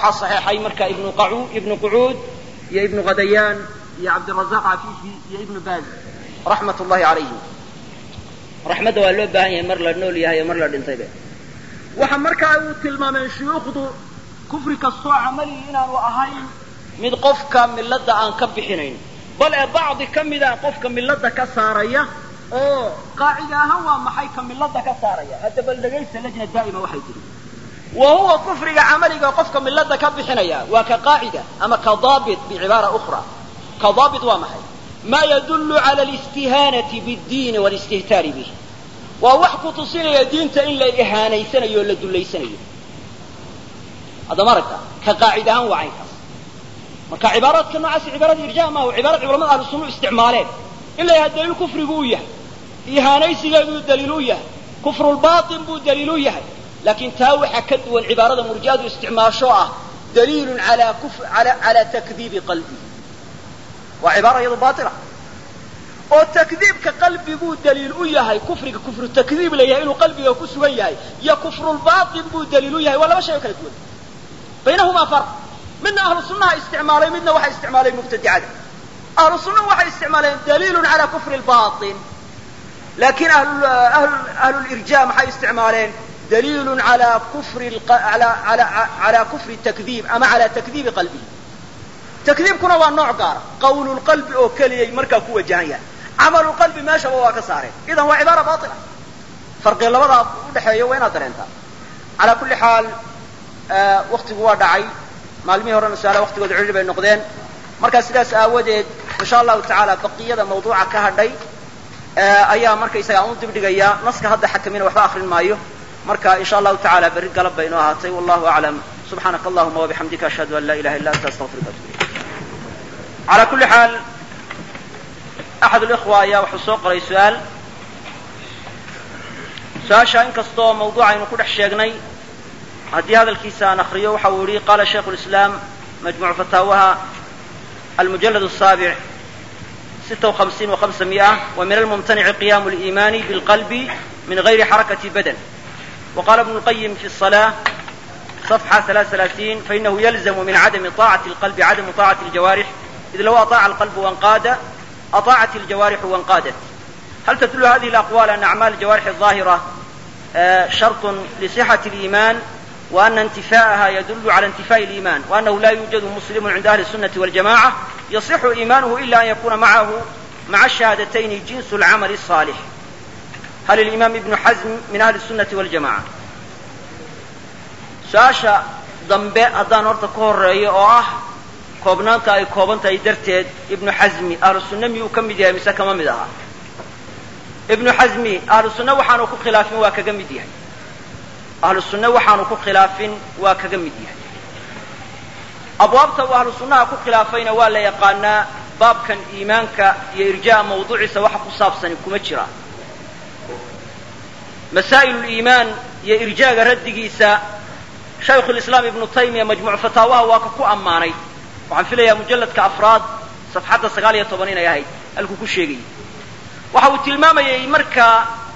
waxaa saxeexay marka ibnu qucuud iyo ibnu ghadayaan iyo cabdirazaq cafiifi iyo ibnu baaz raxmat ullahi calayhim. raxmadda waa loo baahan yahay mar la nool yahay iyo mar la dhintayba. waxa markaa uu tilmaameen shuyuukhdu kufri kastoo camalihi inaanu ahayn mid qofka milladda aan ka bixinayn, bal ee bacdi ka mida qofka milladda ka saaraya oo qaacida ahaan waa maxay ka milladda ka saaraya. hadda bal dhegaysta lajna daa'ima waxay tidhi wa huwa kufriga camaliga qofka milladda ka bixinaya waa ka qaacida ama ka daabit bicibaara ukhra. ka daabit waa maxay? ma yadullu cala alistihaanati biddiini walistihtaari bih, waa wax ku tusinaya diinta in la ihaanaysanayo o la dullaysanayo. hadda maragta ka qaacida ahaan waa caynkaas. marka cibaaraadka noocaasi cibaarada irjaa maaha, cibaarad culamada ahlu sunna isticmaaleen in la yahay daliil kufrigu u yahay, ihaanaysigeeduu daliil u yahay, kufrulbaatin buu daliil u yahay. laakiin taa waxaa ka duwan cibaarada murji'adu isticmaasho ah daliilun calaa takdiibi qalbi. waa cibaara iyadu baatila oo takdiibka qalbiguu daliil u yahay, kufriga kufru takdiib la yahay inuu qalbiga ku sugan yahay, iyo kufrulbaatin buu daliil u yahay. waa laba shay oo kala duwan, baynahumaa farq. midna ahlu sunnaha isticmaalay, midna waxay isticmaalay mubtadicada. ahlu sunnahu waxay isticmaaleen daliilun calaa kufri lbaatin, laakiin ahlulirjaa maxay isticmaaleen daliilun calaa kufri takdiib ama calaa takdiibi qalbihi. takdiibkuna waa nooc gaara, qawlulqalbi oo keliyay markaa ku wajahan yahay, camalulqalbi meeshaba waa ka saareen. idan waa cibaara baatila. farqiga labadaa udhexeeya waa inaad dareentaa. calaa kulli xaal waktigu waa dhacay, maalmihii horena su-aala waktigooda ciriiri bay noqdeen. markaa sidaas aawadeed insha allahu tacaala baqiyada mawduuca ka hadhay ayaa markaysaga aan u dibdhigaya. naska hadda xakamina waxba akrin maayo. marka insha allahu tacaala berri galab bay inoo ahaatay. wallahu aclam. subxaanaka allahuma wabixamdika ashhadu an laa ilaha illa anta astaqfiruka atubu ilayk. calaa kulli xaal axad alikhwa ayaa wuxuu soo qoray su-aal. su-aasha inkastoo mawduuca aynu ku dhex sheegnay, haddii hadalkiisa aan akriyo waxa uu yihi qaala shaykhu lislaam majmuucu fataawaha almujalad الsaabic 56 و500 وmin almumtanici qiyam اliimani biاlqalbi min gayri xarakati badan. وqala ibn اlqayim fi الصلاة صفحة 33 fainahu yalzamu min cadami طaacati اlqalbi cadamu طaacati اljawaarix id low aطaaca alqalbu wanqaada aطaacat اljawaarixu wanqaadat. hal tadullu hadihi اlaqwal an acmaal الjawaarix الظaahira sharط لصxة الإiman وأن انتفاءها يدل على انتفاء الإيمان وأنه لا يوجد مسلم عند أهل السنة والجماعة يصح إيمانه إلا أن يكون معه مع الشهادتين جنس العمل الصالح. هل الإمام ابن حزم من أهل السنة والجماعة؟ ساشا ضمباء أدان ارتكور رأي أوه كوبنانتا أي كوبنتا يدرتد ابن حزم أهل السنة يكمدها مساكا ممدها. ابن حزم أهل السنة وحانو خلاف واكا قمدها. ahlu sunna waxaanu ku khilaafin waa kaga mid yahay. abwaabta uu ahlu sunnaha ku khilaafayna waa la yaqaanaa. baabkan iimaanka iyo irjaa mawduuciisa waxa ku saabsani kuma jira. masaa'il iimaan iyo irjaaga raddigiisa shaykhu lislaam ibnu taymiya majmuuc fataawaha waa ka ku ammaanay. waxaan filayaa mujalladka afraad safxadda 19 inay ahayd halkuu ku sheegayay. waxa uu tilmaamayay markaa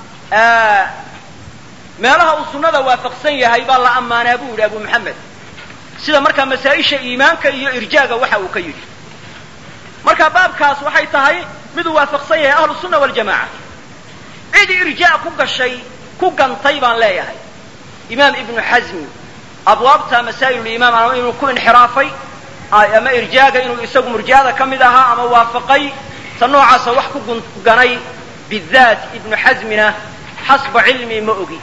meelaha uu sunnada waafaqsan yahay baa la ammaanaa buu yidhi abu maxamed, sida markaa masaa-isha iimaanka iyo irjaaga waxa uu ka yidhi. marka baabkaas waxay tahay miduu waafaqsan yahay ahlu sunna waljamaca. cid irjaa ku gashay ku gantay baan leeyahay imaam ibnu xasmi abwaabta masaa'iluliimaan ama inuu ku inxiraafay ama irjaaga inuu isagu murji'ada ka mid ahaa ama waafaqay ta noocaasa wax ku ganay bidaat ibnu xasmina xasba cilmi ma ogi.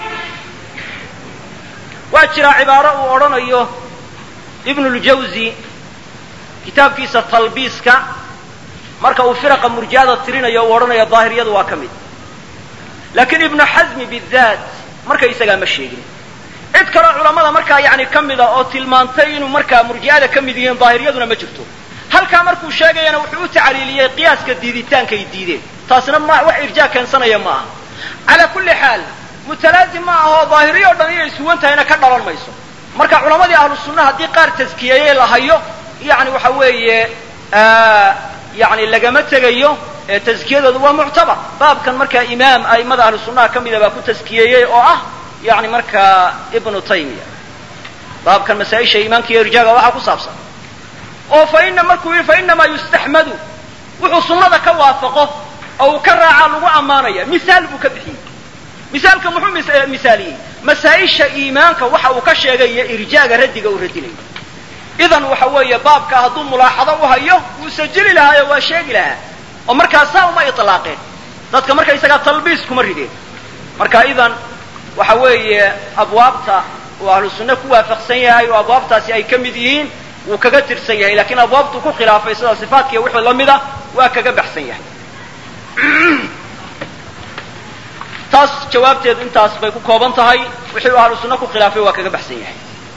waa jira cibaaro uu odhanayo ibnu ljawzi kitaabkiisa talbiiska marka uu firaqa murji'ada tirinayo uu odhanayo daahiriyadu waa ka mid, laakiin ibnu xasmi bidaat marka isagaa ma sheegin. cid kaloo culammada markaa yani ka mida oo tilmaantay inuu markaa murji'ada ka mid yihiin daahiriyaduna ma jirto. halkaa markuu sheegayana wuxuu u tacliiliyey qiyaaska diiditaanka ay diideen, taasna wax irjaa keensanaya ma aha. calaa kulli xaal mutalaazim ma ahoo daahiriyo o dhan inay sugan tahayna ka dhalan mayso. marka culammadii ahlu sunna haddii qaar taskiyeeye la hayo yani waxa weeye yani lagama tegayo ee taskiyadoodu waa muctabar. baabkan markaa imaam a'immada ahlu sunnaha ka mida baa ku taskiyeeyey oo ah yani markaa ibnu taymiya. baabkan masaa-isha iimaanka iyo irjaaga waxaa ku saabsan oo markuu yidhi fa inamaa yustaxmadu wuxuu sunnada ka waafaqo oo uu ka raacaa lagu ammaanaya misaal buu ka bixiyey misaalka muxuu misaaliyey masaa-isha iimaanka waxa uu ka sheegaya irjaaga raddiga uu radinayo idan waxa weeye baabka hadduu mulaaxado u hayo wuu sajili lahaayo waa sheegi lahaa oo markaasaa uma itlaaqeen dadka markaysagaa talbiis kuma rideen marka idan waxa weeye abwaabta uu ahlu sunne ku waafaqsan yahay oo abwaabtaasi ay ka mid yihiin wuu kaga tirsan yahay lakiin abwaabtu ku khilaafay sida sifaadkiiyo wixii la mida waa kaga baxsan yahay taas jawaabteedu intaas bay ku kooban tahay wixii uu ahlu sunne ku khilaafay waa kaga baxsan yahay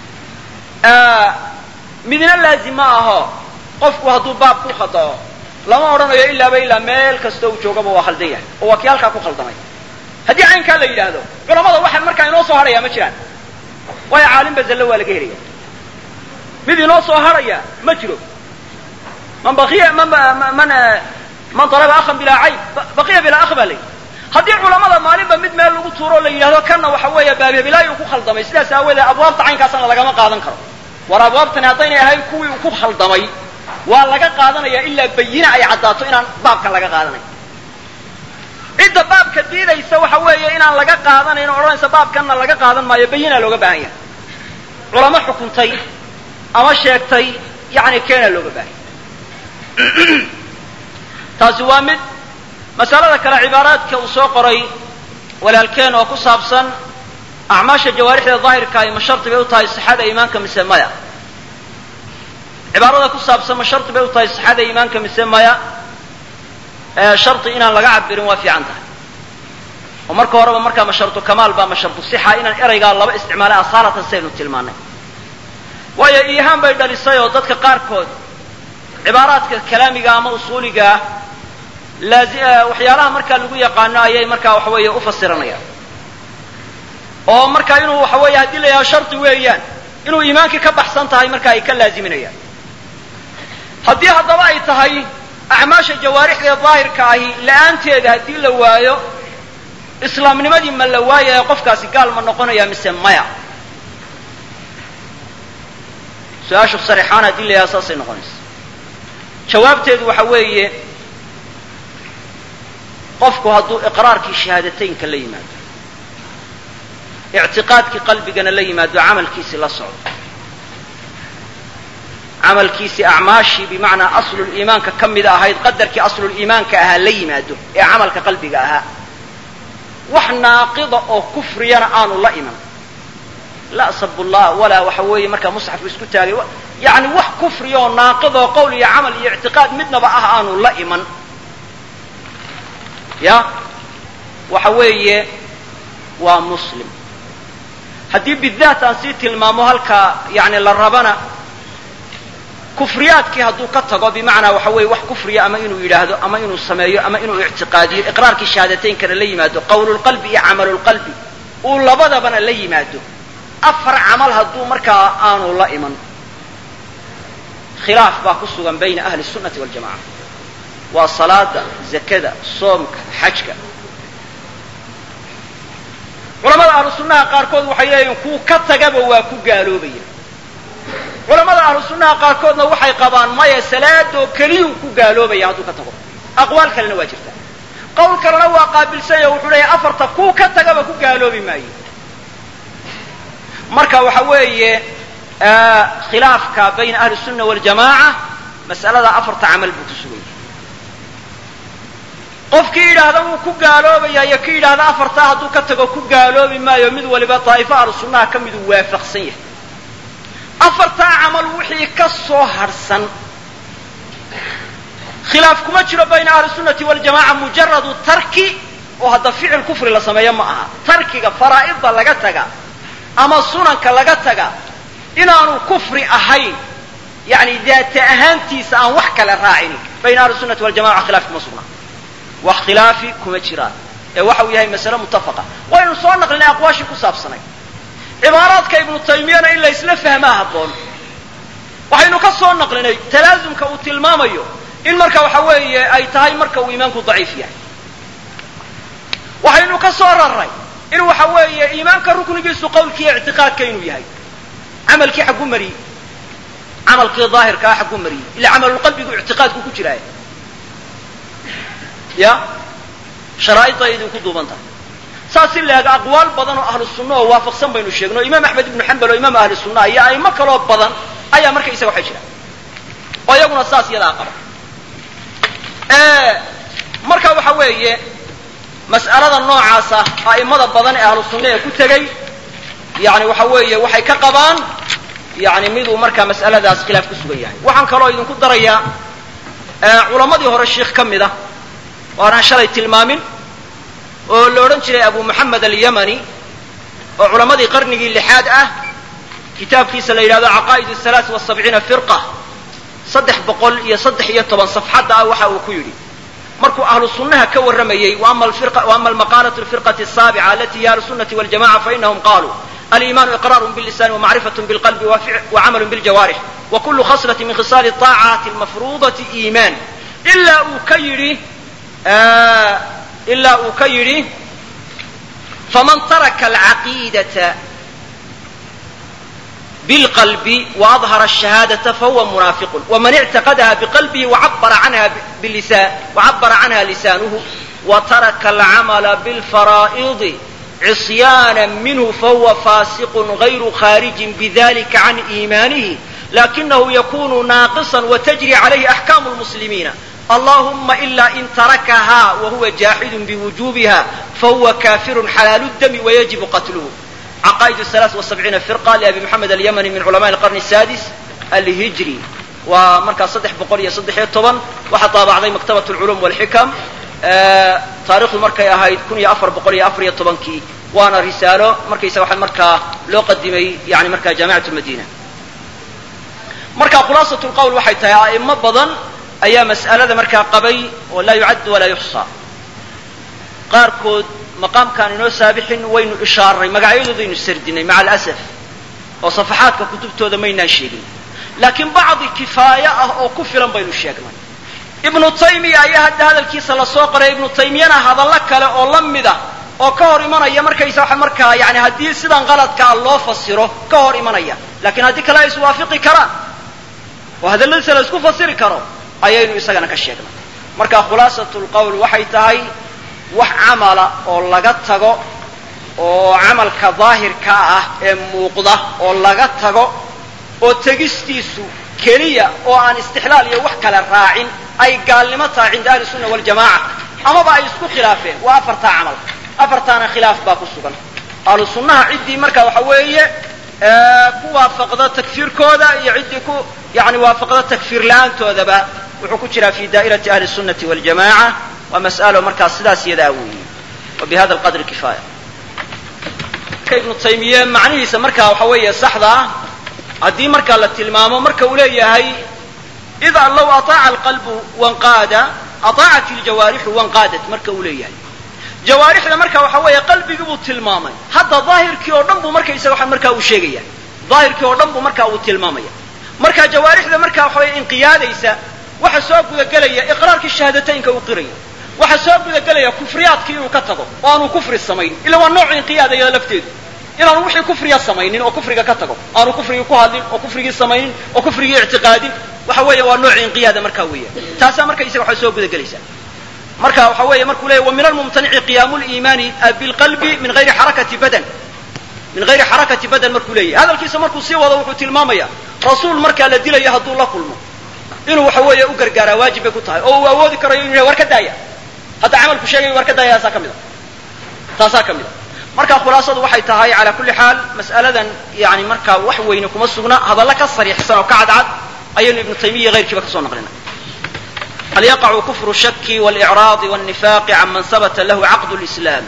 midna laazim ma aho qofku hadduu baab ku khadao lama odhanayo ilaaba ilaa meel kasta uu joogaba waa khaldan yahay oo waa kii halkaa ku khaldamay haddii caynkaa la yidhaahdo culamada waxa markaa inoo soo hadhaya ma jiraan waayo caalim bazallo waa laga helaya mid inoo soo hadhaya ma jiro man talaba akhan bilaa cayb baqiya bilaa akh baa layidhi haddii culamada maalinba mid meel lagu tuuro la yidhahdo kanna waxa weeye baabibilaayi uu ku khaldamay sidaas aawoodee abwaabta caynkaasna lagama qaadan karo war abwaabtani haddaynay ahayn kuwii uu ku khaldamay waa laga qaadanaya ilaa bayina ay caddaato inaan baabkan laga qaadanay cidda baabka diidaysa waxa weeye inaan laga qaadanayn oo odhanaysa baabkanna laga qaadan maayo bayinaa looga baahan yahay culamo xukuntay ama sheegtay yani keenaa looga baahan yahay taasi waa mid masalada kale cibaaraadka uu soo qoray walaalkeen oo ku saabsan acmaasha jawaarixda daahirka ay ma shardi bay u tahay sixada iimaanka mise maya cibaarada ku saabsan ma shardi bay u tahay sixada iimaanka mise maya shardi inaan laga cabirin waa fiican tahay oo marka horeba markaa ma shardu kamaal baa ma shardu sixa inaan eraygaa laba isticmaalay asaalatan saynu tilmaanay waayo iihaan bay dhalisay oo dadka qaarkood cibaaraadka kalaamiga ama usuuliga waxyaalaha markaa lagu yaqaano ayay markaa waxa weeye u fasiranayaan oo markaa inuu waxa weeye haddii la yidhaha shardi weeyaan inuu iimaankii ka baxsan tahay marka ay ka laaziminayaan haddii haddaba ay tahay acmaasha jawaarixda daahirka ahi la-aanteeda haddii la waayo islaamnimadii ma la waayaya qofkaasi gaal ma noqonaya mise maya su-aashu sarixaan haddii la yidhaha saasay noqonaysa jawaabteedu waxa weeye qofku hadduu iqraarkii shahaadateynka la yimaado ictiqaadkii qalbigana la yimaado camalkiisii la socdo camalkiisii acmaashii bimacnaa asluliimaanka ka mida ahayd qadarkii asluliimaanka ahaa la yimaado ee camalka qalbiga ahaa wax naaqida oo kufriyana aanu la iman la asabullah walaa waxa weeye markaa musxafku isku taagay yani wax kufriya oo naaqid oo qowl iyo camal iyo ictiqaad midnaba ah aanu la iman ya waxa weeye waa muslim haddii bidaat aan sii tilmaamo halkaa yani la rabana kufriyaadkii hadduu ka tago bimacnaa waxa weeye wax kufriya ama inuu yidhaahdo ama inuu sameeyo ama inuu ictiqaadiyo iqraarkii shahaadateyinkana la yimaado qawlulqalbi iyo camalulqalbi uu labadabana la yimaado afar camal hadduu markaa aanu la iman khilaaf baa ku sugan bayna ahli sunnati waljamaca waa salaada zakada soomka xajka culamada ahlu sunnaha qaarkood waxay leeyihin kuu ka tagaba waa ku gaaloobaya culamada ahlu sunnaha qaarkoodna waxay qabaan maya salaadoo keliyuu ku gaaloobaya hadduu ka tago aqwaal kalena waa jirtaa qowl kalena waa qaabilsanya wuxuu leeyahay afarta kuu ka tagaba ku gaaloobi maayo marka waxa weeye khilaafka bayna ahli sunna waljamaaca mas'alada afarta camal buu ku sugan yahay qofkii yidhaahda wuu ku gaaloobaya iyo kii yidhaahda afartaa hadduu ka tago ku gaaloobi maayo mid waliba daa'ifo ahlu sunnaha ka miduu waafaqsan yahay afartaa camal wixii ka soo harhsan khilaaf kuma jiro bayna ahli sunnati waljamaca mujaradu tarki oo hadda ficil kufri la sameeyo ma aha tarkiga faraa'idda laga taga ama sunanka laga taga inaanu kufri ahayn yani daata ahaantiisa aan wax kale raacinin bayna ahli sunnati waljamaca khilaaf kuma sugnaa wax khilaafi kuma jiraan ee waxa uu yahay masale muttafaqa waynu soo naqlinay aqwaashii ku saabsanay cibaaraadka ibnu taymiyana in la isla fahmaa habboon waxaynu ka soo naqlinay talaasumka uu tilmaamayo in marka waxa weeye ay tahay marka uu iimaanku daciif yahay waxaynu ka soo raray in waxa weeye iimaanka ruknigiisu qowlkiiyo ictiqaadka inuu yahay camalkii xaggu mariyey camalkii daahirkaa xaggu mariyey ila camalulqalbigu ictiqaadku ku jiraaya ya sharaa'idaydu ku duuban tahay saas in la eego aqwaal badan oo ahlu sunna oo waafaqsan baynu sheegno imaam axmed ibnu xambal oo imaam ahli sunna iyo a'imo kaloo badan ayaa markaysaga waxay jiraan oo iyaguna saas iyadaa qaba marka waxa weeye mas'alada noocaasa a'imada badan ee ahlu sunna ee ku tegey yani waxa weeye waxay ka qabaan yani miduu markaa mas'aladaas khilaaf ku sugan yahay waxaan kaloo idinku darayaa culammadii hore sheikh ka mid ah oo aanaan shalay tilmaamin oo la odhan jiray abu moxamed alyamani oo culammadii qarnigii lixaad ah kitaabkiisa la yidhahdo caqaa'id ahalaaث وasabciina firqa 313 safxadda ah waxa uu ku yidhi markuu ahlu sunnaha ka warramayey وama almaqaalaة الfirqaة الsaabica alati hiya ahlu الsunaةi wاljamaca fainahum qaluu aliimaanu iqraaru biاlisani وmacrifaة biاlqalbi وacamalu biاljawaarix وkulu khaslaة min khisaali الطaacaati اlmafruudaةi iimaan ilaa uu ka yidhi faman taraka alcaqiidata bilqalbi waadhara الشhahaadaةa fahuwa munaafiqun waman اctaqadaha biqalbihi wacabara canha lisaanuhu wataraka alcamala biاlfaraa'idi cisyaana minhu fahuwa faasiqun غayru khaarijin bidalika can iimaanihi lakinahu yakunu naaqisa watajri calayhi axkaamu اlmuslimiina allahuma ila in tarakaha wahuwa jaaxidun biwujubiha fahuwa kafirun xalaalu dami wayajibu qatluhu caqaa'id الثalaaث وسabciina firqa liabi moxamed alyamani min culamaءi الqarni الsaadis alhijri waa markaa 313 waxaa daabacday maktabaة اlculum wاlxikam taarikhdu markay ahayd 1414kii waana risaalo markaysaga waxa markaa loo qadimay yani markaa jaamicaة اmadina marka khulaasaة اlqowl waxay tahay a'imo badan ayaa mas'alada markaa qabay oo laa yucaddu walaa yuxsaa qaarkood maqaamkaan inoo saabixin waynu ishaaray magacyadoodaynu sardinay maca alasaf oo safaxaadka kutubtooda maynaan sheegin laakiin bacdi kifaaya ah oo ku filan baynu sheegnay ibnu taymiya ayaa hadda hadalkiisa lasoo qoray ibnu taymiyana hadallo kale oo la mid ah oo ka hor imanaya markaysa waxa markaa yani haddii sidan qaladkaa loo fasiro ka hor imanaya laakiin haddii kale ay iswaafiqi karaan oo hadalladiisa la isku fasiri karo ayaynu isagana ka sheegnay marka khulaasatu lqowl waxay tahay wax camala oo laga tago oo camalka daahirka ah ee muuqda oo laga tago oo tegistiisu keliya oo aan istixlaal iyo wax kale raacin ay gaalnimo tahay cinda ahli sunna waljamaca amaba ay isku khilaafeen waa afartaa camal afartaana khilaaf baa ku sugan ahlu sunnaha ciddii marka waxa weeye ku waafaqda takfiirkooda iyo ciddii ku yani waafaqda takfiir la-aantoodaba wuxuu ku jiraa fi daa'irati ahli الsunnati waljamaca waa mas'alo markaa sidaas iyadaa weeye wa bihada alqadri kifaaya ibnu taymiye macnihiisa markaa waxa weeye saxda ah haddii markaa la tilmaamo marka uu leeyahay ida low aطaaca alqalbu wanqaada aطaacat iljawaarixu wanqaadat marka uu leeyahay jawaarixda marka waxa weeye qalbigii buu tilmaamay hadda daahirkii oo dhan buu markaysaga markaa uu sheegaya daahirkii oo dhan buu markaa uu tilmaamaya marka jawaarixda marka waxa weeye inqiyaadaysa waxa soo gudagelaya iqraarkii shahaadataynka uu qiraya waxa soo gudagelaya kufriyaadkii inuu ka tago oo aanu kufri samayn ila waa nooc inqiyaadaya lafteedu inaanu wixii kufriya samaynin oo kufriga ka tago aanu kufrigii ku hadlin oo kufrigii samaynin oo kufrigii ictiqaadin waxa weeye waa nooc inqiyaada markaa weeya taasaa marka isaga waxa soo gudagelaysa marka waxa weeye markuu leeyahy wa min almumtanici qiyaamu liimaani bilqalbi min hayri xarakati badan markuu leeyahy hadalkiisa markuu sii wado wuxuu tilmaamaya rasuul markaa la dilayo hadduu la kulmo inuu waxa weeye u gargaaraa waajib bay ku tahay oo uu awoodi karayo inu yahay war ka daaya hadda camalku sheegay war ka daaya taasaa ka mid a marka khulaasadu waxay tahay calaa kulli xaal mas'aladan yani markaa wax weyne kuma sugna hadalla ka sariixsan oo ka cadcad ayaynu ibnu taymiya hayrkiiba ka soo naqlinay hal yaqacu kufru shaki walicraadi wاnnifaaqi can man sabata lahu caqdu lislaam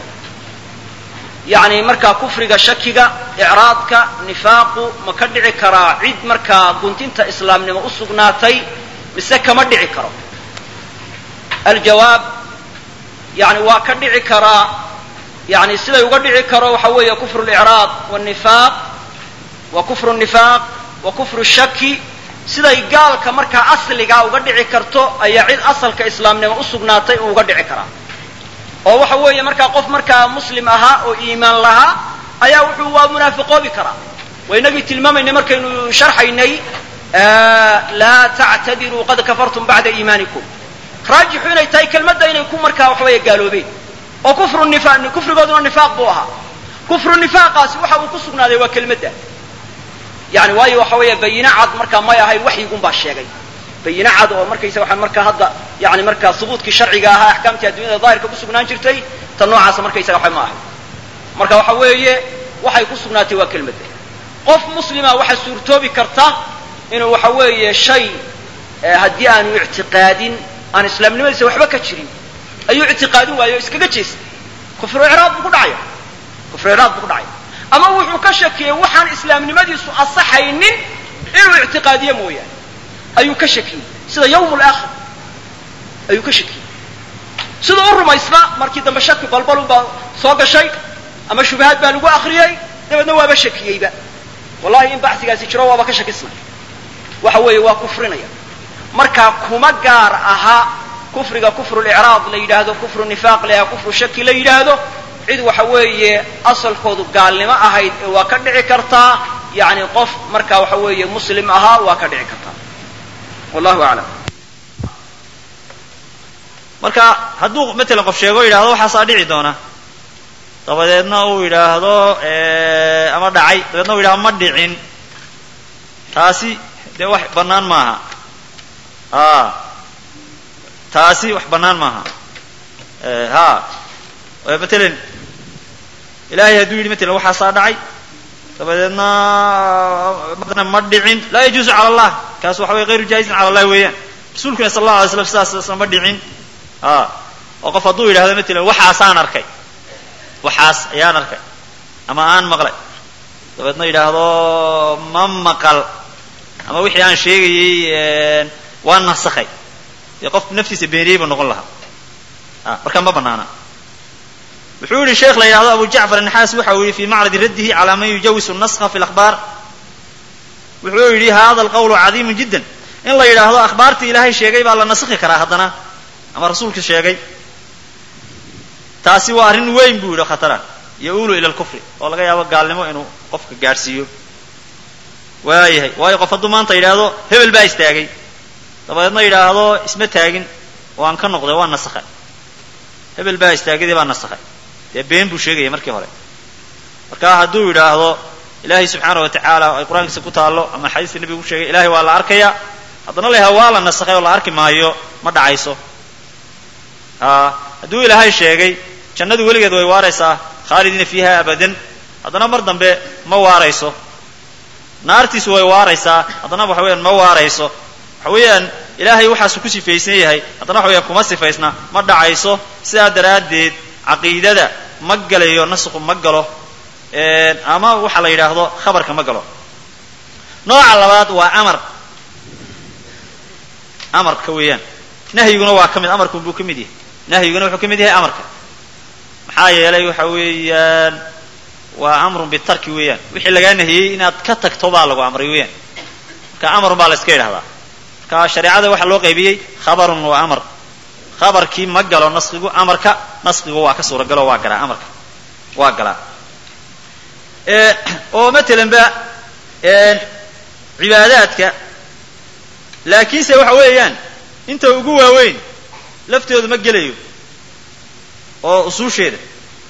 yani markaa kufriga shakiga icraadka nifaaqu ma ka dhici karaa cid markaa guntinta islaamnimo u sugnaatay mise kama dhici karo aljawaab yani waa ka dhici karaa yani siday uga dhici karo waxa weeye kufru licraad wnifaaq wa kufru nifaaq wa kufru shaki siday gaalka markaa asligaa uga dhici karto ayaa cid asalka islaamnimo u sugnaatay uu uga dhici karaa oo waxa weeye markaa qof markaa muslim ahaa oo iimaan lahaa ayaa waa munaafiqoobi karaa waynagii tilmaamayna markaynu sharxaynay laa tactadiruu qad kafartum bacda iimaanikum raajixu inay tahay kelmadda inay ku markaa waxa weeye gaaloobeen oo kufrigooduna nifaaq buu ahaa kufru nifaaqaasi waxa uu ku sugnaaday waa kelmadda yani waayo waxa weeye bayina cad markaa may ahayn waxyigun baa sheegay bayina cad oo markaysa waxaan markaa hadda yani markaa subuutkii sharciga ahaa axkaamtii adduunyada daahirka ku sugnaan jirtay ta noocaasa markaysaga waxa ma ahay marka waxa weeye waxay ku sugnaatay waa kelmadda qof muslima waxa suurtoobi karta inuu waxa weeye shay haddii aanu ictiqaadin aan islaamnimadiisa waxba ka jirin ayuu ictiqaadin waayo o iskaga jeestay kufru icraad buu ku dhacaya ama wuxuu ka shakiyey waxaan islaamnimadiisu asaxaynin inuu ictiqaadiyo mooyaane ayuu ka shakiyey sida yawm alaakhir ayuu ka shakiyey sida u rumaysna markii dambe shaki balbalun baa soo gashay ama shubahaad baa lagu akriyey dabeedna waaba shakiyeyba wallahi in baxsigaasi jiro waaba ka shakisnay waxa weeye waa kufrinaya markaa kuma gaar aha kufriga kufru licraad la yidhaahdo kufru nifaaq la yidhahdo kufru shaki la yidhaahdo cid waxa weeye asalkoodu gaalnimo ahayd ee waa ka dhici kartaa yani qof markaa waxa weeye muslim ahaa waa ka dhici kartaa wallahu aclam marka hadduu matalan qof sheego yidhahdo waxaasaa dhici doona dabadeedna uu yidhaahdo ama dhacay dabeedna uu yidhahdo ma dhicin taasi dee wax bannaan maaha taasi wax bannaan maaha matalan ilahay hadduu yidhi matalan waxaasaa dhacay dabadeedna ma dhicin laa yajuuzu cala allah kaas waxa weye hayru jaa'izin cala allah weeyaan rasuulkuna sala allahu alay slam sidaasna ma dhicin oo qof hadduu yidhahdo matalan waxaasaan arkay waxaas ayaan arkay ama aan maqlay dabeedna yidhaahdo ma maqal ama wixii aan sheegayey waan nasakhay dee qof naftiisa beeniyey buu noqon lahaa marka ma banaana wuxuu yihi sheekh la yidhahdo abu jacfar annaxaasi waxa uu yihi fi macradi raddihi calaa man yujawisu naskha fi lakhbaar wuxuu yidhi hada alqawlu cadiimun jiddan in la yidhaahdo akhbaartii ilaahay sheegay baa la nasakhi karaa haddana ama rasuulka sheegay taasi waa arrin weyn buu yidhi khatara yaulu ila alkufri oo laga yaabo gaalnimo inuu qofka gaadhsiiyo waayahay waayo qof hadduu maanta yidhaahdo hebel baa istaagay dabadeedna yidhaahdo isma taagin waan ka noqday waan nasakhay hebel baa istaagadii baa nasakhay dee been buu sheegaya markii hore marka hadduu yidhaahdo ilaahay subxaana wa tacaala ay qur-aankiisa ku taallo ama xadiiska nebigu ku sheegay ilahay waa la arkaya haddana la yaha waa la nasakhay oo la arki maayo ma dhacayso hadduu ilaahay sheegay jannadu weligeed way waaraysaa khaalidiina fiiha abadan haddana mar dambe ma waarayso naartiisu way waaraysaa haddana waxa weyaan ma waarayso waxa weeyaan ilaahay waxaasu ku sifaysan yahay haddana waxa weyaan kuma sifaysna ma dhacayso sidaa daraaddeed caqiidada ma galayo nasku ma galo ama waxa la yidhaahdo khabarka ma galo nooca labaad waa amarka weeyaan nahyiguna waa ka mid amarku buu ka mid yahay nahyiguna wuxuu ka mid yahay amarka maxaa yeelay waxa weeyaan waa amrun bitarki weeyaan wixii lagaa nahiyey inaad ka tagto baa lagu amray weeyaan marka amarun baa la iska yidhahdaa marka shareecada waxaa loo qaybiyey khabarun wa amar khabarkii ma galo naskigu amarka naskigu waa ka suuragalo waa galaa amarka waa galaa oo matalan ba cibaadaadka laakiinse waxa weeyaan inta ugu waaweyn laftooda ma gelayo oo usuusheeda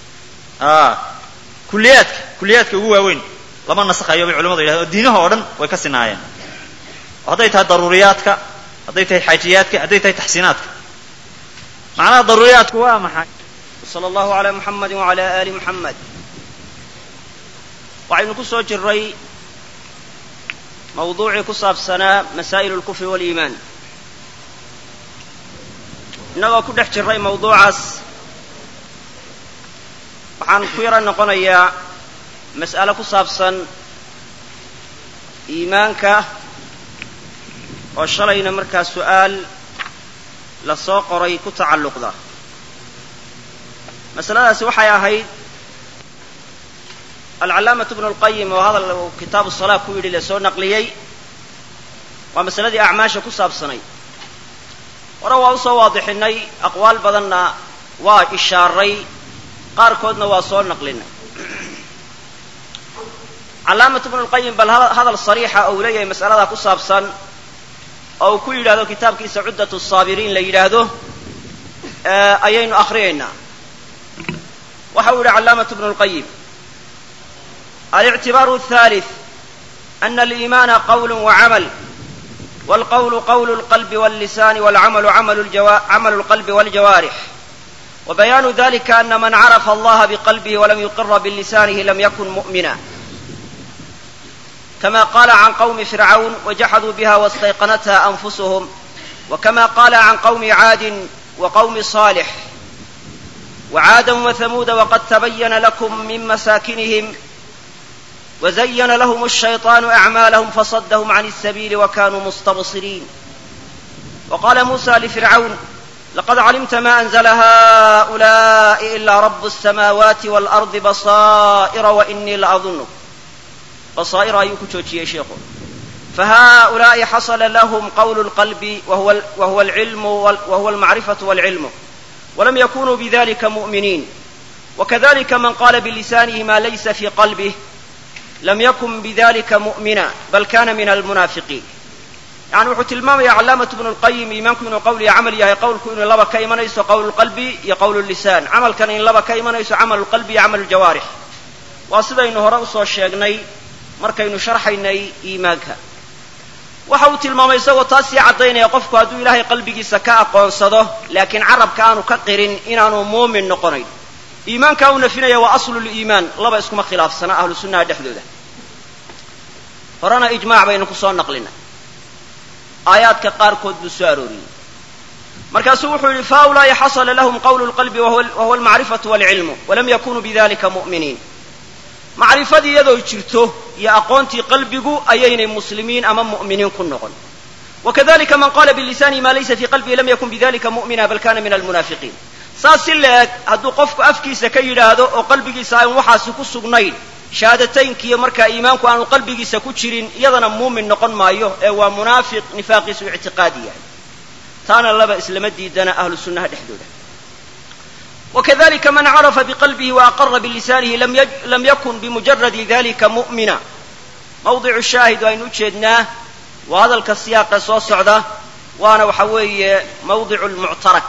kuliyaadka ugu waaweyn lama nasakhayo bay culamadu yidhahden oo diinaha oo dhan way ka sinaayeen oo hadday tahay daruuriyaadka hadday tahay xaajiyaadka hadday tahay taxsiinaadka macnaha daruuriyaadku waa maxay sala allahu calaa muxammadin wacala aali muxammed waxaynu ku soo jirray mawduucii ku saabsanaa masaa'il alkufri waaliimaan innagoo ku dhex jirray mawduucaas waxaan ku yaro noqonayaa mas'alo ku saabsan iimaanka oo shalayna markaa su'aal la soo qoray ku tacalluqda masaladaasi waxay ahayd alcallaamatu bnu lqayim oo hadal uu kitaabu salaa ku yidhi la soo naqliyey waa masaladii acmaasha ku saabsanay hore waa usoo waadixinay aqwaal badanna waa ishaaray qaarkoodna waa soo naqlinay calaamatu ibnu lqayim bal hadal sariixa ou leeyahay mas'alada ku saabsan oo uu ku yidhahdo kitaabkiisa cuddatu saabiriin la yidhaahdo ayaynu akhriyaynaa. waxa uu yihi calaamatu ibnu lqayim alictibaaru athalith ana aliimaana qawlu wacamal waalqawlu qawlu lqalbi wallisaani walcamalu camalu lqalbi waljawaarix وبيان ذلك أن من عرف الله بقلبه ولم يقر بلسانه لم يكن مؤمنا كما قال عن قوم فرعون وجحدوا بها واستيقنتها أنفسهم وكما قال عن قوم عاد وقوم صالح وعادا وثمود وقد تبين لكم من مساكنهم وزين لهم الشيطان أعمالهم فصدهم عن السبيل وكانوا مستبصرين وقال موسى لفرعون لقد علمت ما أنزل هؤلاء إلا رب السماوات والأرض بصائر وإني لأظنك بصائر أيكتوتي يا شيخ فهؤلاء حصل لهم قول القلب وهو العلم وهو المعرفة والعلم ولم يكونوا بذلك مؤمنين وكذلك من قال بلسانه ما ليس في قلبه لم يكن بذلك مؤمنا بل كان من المنافقين. يعني wuxuu tilmaamaya calaamatu ibnu lqayim iimaanku inuu qowl iyo camal yahay, qowlku inuu laba ka imanayso qowlu lqalbi iyo qowlu lisaan, camalkana in laba ka imanayso camalu lqalbi iyo camalu ljawaarix. waa sidaynu hore usoo sheegnay markaynu sharxaynay iimaanka. waxa uu tilmaamay isagoo taas sii caddaynaya qofku hadduu ilaahay qalbigiisa ka aqoonsado laakiin carabka aanu ka qirin inaanu muumin noqonayn. iimaanka uu nafinaya waa asluliimaan, laba iskuma khilaafsana ahlu sunnaha dhexdooda. horena ijmaac baynu kusoo naqlina, aayaadka qaarkood buu soo arooriyey. markaasuu wuxuu yidhi fahaulaa'i xasala lahum qawlu lqalbi wahuwa almacrifatu walcilmu walam yakunuu bidalika mu'miniin. macrifadii iyadoo jirto iyo aqoontii qalbigu ayaynay muslimiin ama mu'miniin ku noqon. wakadalika man qaala bilisaanihi ma laysa fii qalbihi lam yakun bidalika mu'mina bal kana min almunaafiqiin. saas si la-eg hadduu qofku afkiisa ka yidhaahdo oo qalbigiisa aan waxaasi ku sugnayn, shahaadataynkiiyo markaa iimaanku aanu qalbigiisa ku jirin, iyadana muumin noqon maayo ee waa munaafiq nifaaqiisu ictiqaadi yahay. taana laba islama diidana ahlu sunnaha dhexdooda. wakadalika man carafa biqalbihi waaqara bilisaanihi lam yakun bimujaradi dalika mu'mina. mawdicu shaahid aynu u jeednaa waa hadalka siyaaqa soo socda, waana waxa weeye mawdicu lmuctarak.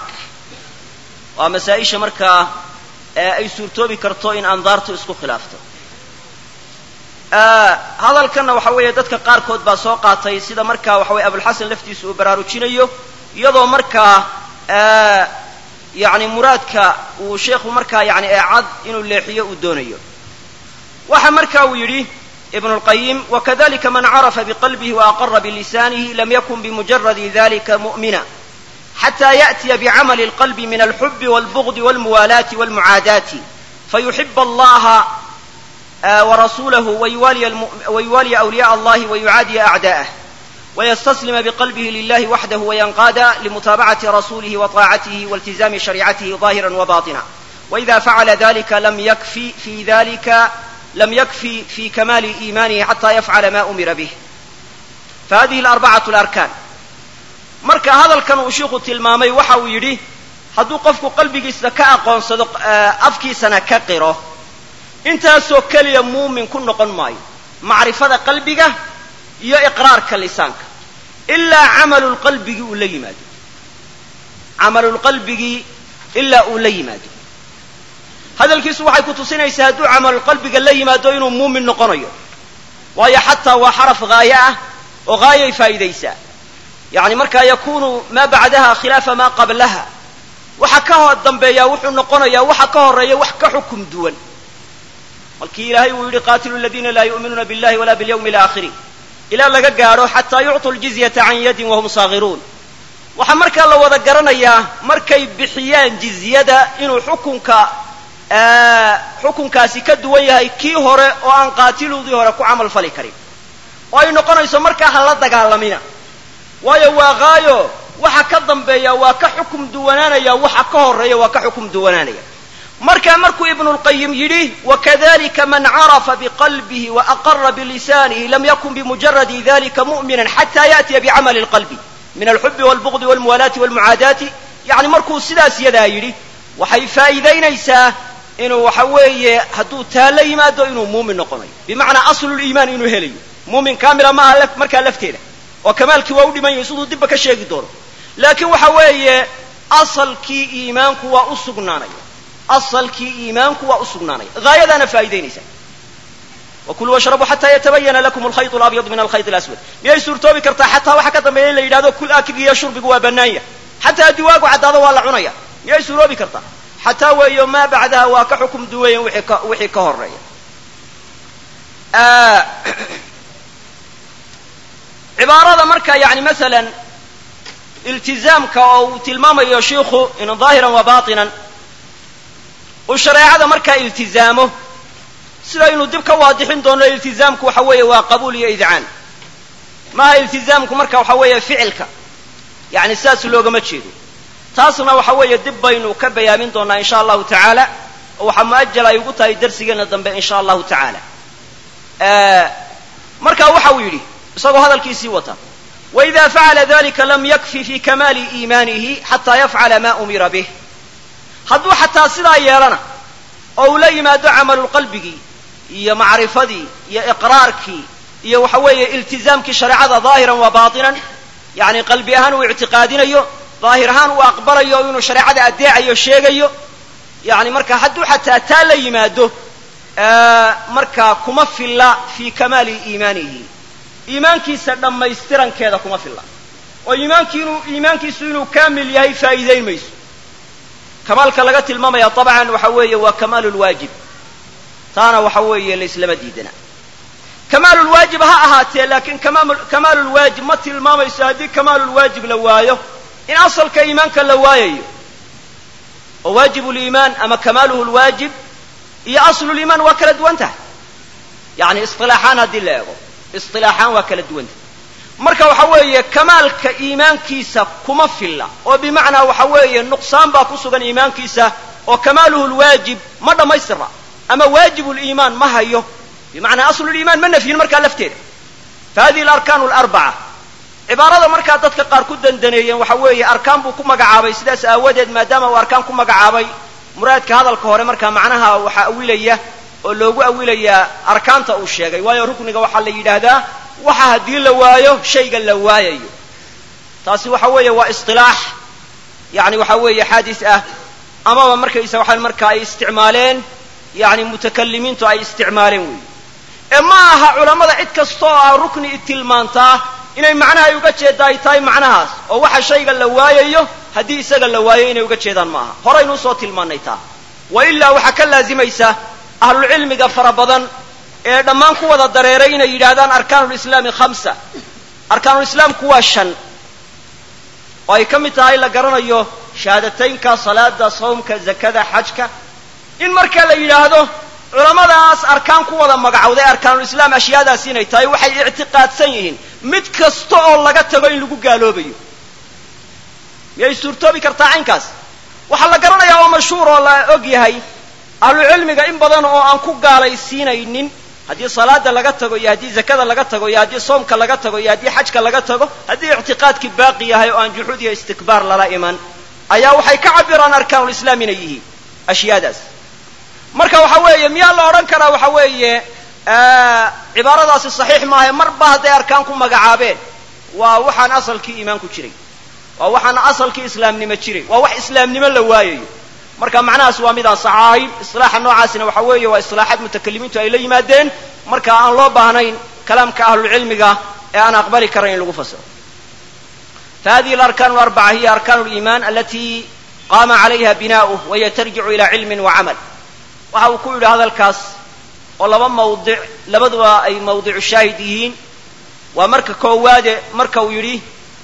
waa masaa-isha markaa ay suurtoobi karto in andaartu isku khilaafto. hadalkanna waxa weeye dadka qaarkood baa soo qaatay sida markaa waxa weye abulxasan laftiisa uu baraarujinayo, iyadoo markaa yani muraadka uu sheekhu markaa yani ee cad inuu leexiyo uu doonayo. waxa marka uu yidhi ibnu lqayim wakadalika man carafa biqalbihi waaqara bilisaanihi lam yakun bimujaradi dalika mu'mina xataa ya'tiya bicamali lqalbi min alxubi walbugdi walmuwaalaati walmucaadaati fayuxiba allaha ورسوله ويوالي أولياء الله ويعادي أعداءه ويستسلم بقلبه لله وحده وينقاد لمتابعة رسوله وطاعته والتزام شريعته ظاهرا وباطنا. وإذا فعل ذلك لم يكفي في كمال إيمانه حتى يفعل ما أمر به. فهذه الأربعة الأركان. marka hadalkan uu sheekhu tilmaamay waxa uu yidhi hadduu qofku qalbigiisa ka aqoonsado afkiisana ka qiro, intaasoo keliya muumin ku noqon maayo macrifada qalbiga iyo iqraarka lisaanka ilaa camalulqalbigii uu la yimaado. camalulqalbigii ilaa uu la yimaado. hadalkiisu waxay ku tusinaysaa hadduu camalulqalbiga la yimaado inuu muumin noqonayo, waayo xataa waa xaraf haaye ah oo haayay faa'iidaysaa. yani markaa yakunu maa bacdaha khilaafa maa qablaha. waxa ka dambeeyaa wuxuu noqonayaa waxa ka horeeya wax ka xukum duwan. malkii ilaahay uu yidhi qaatilu aladiina laa yu'minuuna billahi walaa bilyawmi alaakhiri ilaa laga gaadho xataa yucطu ljizyata can yadin wahum saagiruun. waxaa markaa la wada garanayaa markay bixiyaan jizyada inuu xukunkaasi ka duwan yahay kii hore oo aan qaatiludii hore ku camal fali karin, oo ay noqonayso markaa ha la dagaalamina, waayo waa haayo waxa ka dambeeya waa ka xukum duwanaanaya, waxa ka horeeya waa ka xukum duwanaanaya. markuu ibnu lqayim yidhi wakadalika man carafa biqalbihi waaqara bilisaanihi lam yakun bimujaradi dalika mu'mina xataa ya'tiya bicamali lqalbi min alxubi walbugdi walmuwaalaati walmucaadaati, yani markuu sidaas yadaa yidhi waxay faa'iidaynaysaa inuu waxa weeye hadduu taa la yimaado inuu muumin noqonayo bimacnaa asluliimaan inuu helayo muumin kaamila maaha markaa lafteeda oo kamaalkii waa u dhiman yahay siduu dibba ka sheegi doono laakiin waxa weeye asalkii iimaanku waa u sugnaanaya asalkii iimaanku waa u sugnaanaya gaayadaana faa'iidaynaysa وكلوا واشربوا حتى يتبين لكم الخيط الأبيض من الخيط الأسود miyay suurtoobi kartaa xataa waxa ka dambeeya in la yidhahdo kul akligiiyo shurbigu waa bannaanya xataa diwaagu caddaado waa la cunaya miyay suuroobi kartaa xataa weeyo maa bacdaha waa ka xukum duwayen wixii ka horeeya cibaarada marka yani masalan iltizaamka oo uu tilmaamayo shiikhu in ظaahiran wa baatinan uu shareecada markaa iltizaamo sida inuu dib ka waadixin doono iltizaamku waxa weeye waa qabuul iyo idcaan maaha iltizaamku marka waxa weeye ficilka yani sidaas loogama jeedo taasna waxa weeye dib baynu ka bayaamin doonaa insha allahu tacaala oo waxaa mu'ajal ay ugu tahay darsigeena dambe insha allahu tacaala marka waxa uu yidhi isagoo hadalkiisii wata waida facala dalika lam yakfi fi kamaali iimaanihi xataa yafcala ma umira bih hadduu xataa sidaa yeelana oo uu la yimaado camalulqalbigii iyo macrifadii iyo iqraarkii iyo waxa weeye iltizaamkii shareecada ظaahiran wa baatinan yani qalbi ahaan uu ictiqaadinayo daahir ahaan uu aqbalayo inuu shareecada addeecayo sheegayo yani marka hadduu xataa taa la yimaado markaa kuma filla fii kamaali iimaanihi iimaankiisa dhammaystirankeeda kuma filla oo iimaankiisu inuu kaamil yahay faa'iidayn mayso kamaalka laga tilmaamaya طabcan waxa weeye waa kamaalu lwaajib taana waxa weeye laislama diidana kamaalu lwaajib ha ahaatee laakiin kamaalu lwaajib ma tilmaamayso haddii kamaalu lwaajib la waayo in asalka iimaanka la waayayo oo waajibu liimaan ama kamaaluhu lwaajib iyo asluliimaan waa kala duwan tahay yani isilaaxaan haddii la eego isilaaxaan waa kala duwan tahay marka waxa weeye kamaalka iimaankiisa kuma filla oo bimacnaa waxa weeye nuqsaan baa ku sugan iimaankiisa oo kamaaluhu lwaajib ma dhammaystira ama waajibu liimaan ma hayo bimacnaa asluliimaan ma nafyin markaa lafteeda fa hadihi alarkaanu alarbaca cibaarada markaa dadka qaar ku dandaneeyeen waxa weeye arkaan buu ku magacaabay sidaas aawadeed maadaama uu arkaan ku magacaabay muraadka hadalka hore markaa macnaha waxaa awilaya oo loogu awilayaa arkaanta uu sheegay waayo rukniga waxaa la yidhaahdaa waxa haddii la waayo shayga la waayayo taasi waxa weeye waa isilaax yani waxa weeye xaadis ah amaba markaysa waxaa markaa ay isticmaaleen yani mutakalimiintu ay isticmaaleen weeye ee ma aha culammada cid kastoo ah rukni tilmaantaa inay macnaha ay uga jeedda ay tahay macnahaas oo waxa shayga la waayayo haddii isaga la waayo inay uga jeedaan maaha horaynu usoo tilmaannay taa wa ilaa waxaa ka laazimaysa ahlulcilmiga fara badan ee dhammaan ku wada dareeray inay yidhaahdaan arkaanulislaami 5 arkaanulislaamku waa 5 oo ay ka mid tahay la garanayo shahaadataynka salaada sawmka zakada xajka in marka la yidhaahdo culammadaas arkaan ku wada magacowday arkaanulislaam ashyaadaas inay tahay waxay ictiqaadsan yihiin mid kasta oo laga tago in lagu gaaloobayo miyay suurtoobi kartaa caynkaas waxaa la garanayaa oo mashhuur oo la og yahay ahlucilmiga in badan oo aan ku gaalaysiinaynin haddii salaada laga tago iyo haddii zakada laga tago iyo haddii soomka laga tago iyo haddii xajka laga tago haddii ictiqaadkii baaqi yahay oo aan juxuud iyo istikbaar lala iman ayaa waxay ka cabiraan arkaanulislaam inay yihiin ashyaadaas marka waxa weeye miyaa la odhan karaa waxa weeye cibaaradaasi saxiix maaha marba hadday arkaan ku magacaabeen waa waxaan asalkii iimaan ku jiray waa waxaan asalkii islaamnimo jiray waa wax islaamnimo la waayayo marka macnahaas waa midaan sax ahayn isilaaxa noocaasina waxa weeye waa isilaaxaad mutakalimiintu ay la yimaadeen marka aan loo baahnayn kalaamka ahlulcilmiga ee aan aqbali karayn in lagu fasiro fa hadihi alarkaan alarbaca hiya arkaan liimaan alati qaama calayha binaa'uh wahiya tarjicu ila cilmin wa camal waxa uu ku yidhi hadalkaas oo laba mawdic labaduba ay mawdicu shaahid yihiin waa marka koowaade marka uu yidhi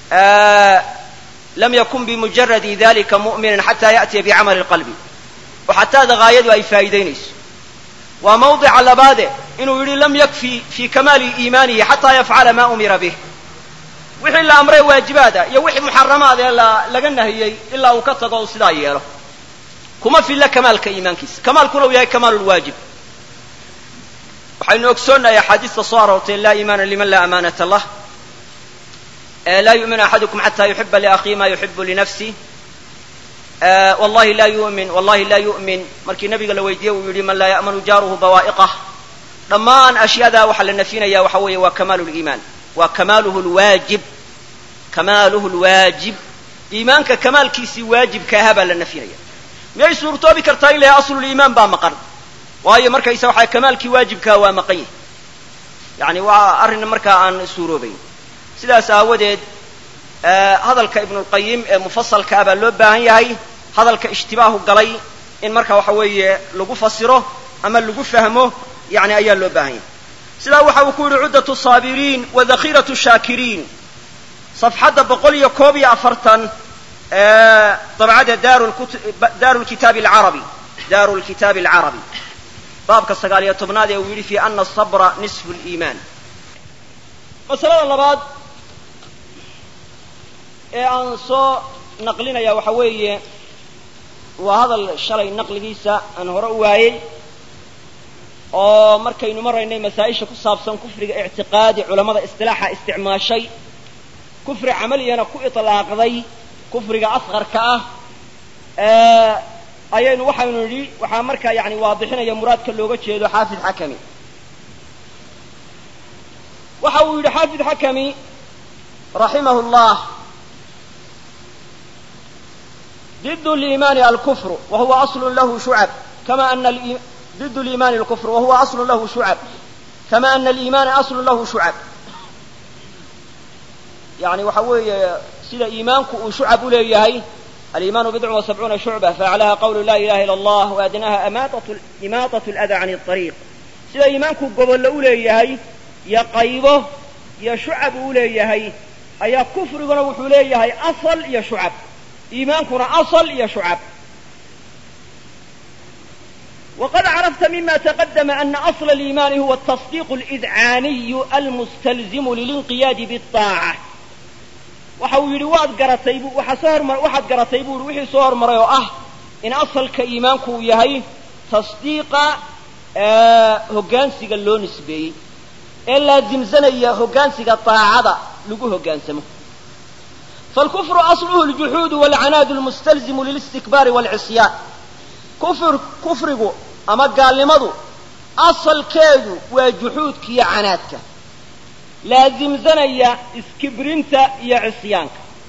lam yakun bimujaradi dalika mu'minan xataa ya'tiya bicamali qalbi oo xataada gaayadu ay faa'iidaynayso waa mawdica labaade inuu yidhi lam yakfi fii kamaali iimaanihi xataa yafcala ma umira bih wixii la amray waajibaada iyo wixii muxaramaad ee laga nahiyey ilaa uu ka tago u sidaa yeelo kuma filla kamaalka iimaankiisa kamaalkuna uu yahay kamaalulwaajib waxaynu ogsoonnahay axaadiista soo aroortay laa iimaana liman laa amaanata lah laa yu'minu axadukum xataa yuxiba liakhihi ma yuxibu linafsih wallahi laa yu'min markii nabiga la weydiiyey uu yidhi man laa ya'manu jaaruhu bawaa'iqah dhammaan ashyadaa waxaa la nafyinaya waxa weeye waa kamaalu liimaan waa kamaaluhu lwaajib iimaanka kamaalkiisii waajibka ahaa baa la nafyinaya miyay suurtoobi kartaa in la yahay asluliimaan baa maqan waayo markaysa waxaa kamaalkii waajibkaa waa maqan yahay yani waa arrin markaa aan suuroobayn sidaas aawadeed hadalka ibnulqayim ee mufasalkaa baa loo baahan yahay hadalka ishtibaahu galay in marka waxa weeye lagu fasiro ama lagu fahmo yani ayaa loo baahan yahay sidaa waxa uu ku yidhi cuddatu saabiriin wa dakhiratu shaakiriin صفحة 141 طبعة دار الكتاب العربي باب كالسقالية تبنادي ويري في أن الصبر نصف الإيمان مسألة اللباد أنصو نقلنا يا وحوي وهذا الشرعي النقل ديسا أن هو رأواي markaynu maraynay masaa-isha ku saabsan kufriga ictiqaadi culamada istilaaxa isticmaashay kufri camaliyana ku itlaaqday kufriga asqarka ayaynu waxaynu nidhi waxaa markaa yani waadixinaya muraadka looga jeedo xaafid xakami waxa uu yidhi xaafid xakami raximahu llah ضد الإيمان الكفر وهو أصل له شعب كما أن ضد الإيمان الكفر وهو أصل له شعب كما أن الإيمان أصل له شعب يعني وحوي سيدا إيمانك وشعب ليهي الإيمان 77 شعبة فعلها قول لا إله إلا الله وأدناها إماطة الأذى عن الطريق سيدا إيمانك قبل ليهي يا قيبه يا شعب ليهي أي كفر ونوح ليهي أصل يا شعب إيمانكنا أصل يا شعب وقد عرفت مما تقدم أن أصل الإيمان هو التصديق الإذعاني المستلزم للانقياد بالطاعة وحاول واد قرطيب وحد قرطيب وحي صور مريو إن أصل كإيمانك يهي تصديق هجانسي اللون نسبي إلا زمزنية هجانسي الطاعة لقوه هجانسمه فالكفر أصله الجحود والعناد المستلزم للاستكبار والعصيان كفرقو أما قال لماذا أصل كيدو وجحودك يا عنادك لازم زنيا اسكبرنت يا عصيانك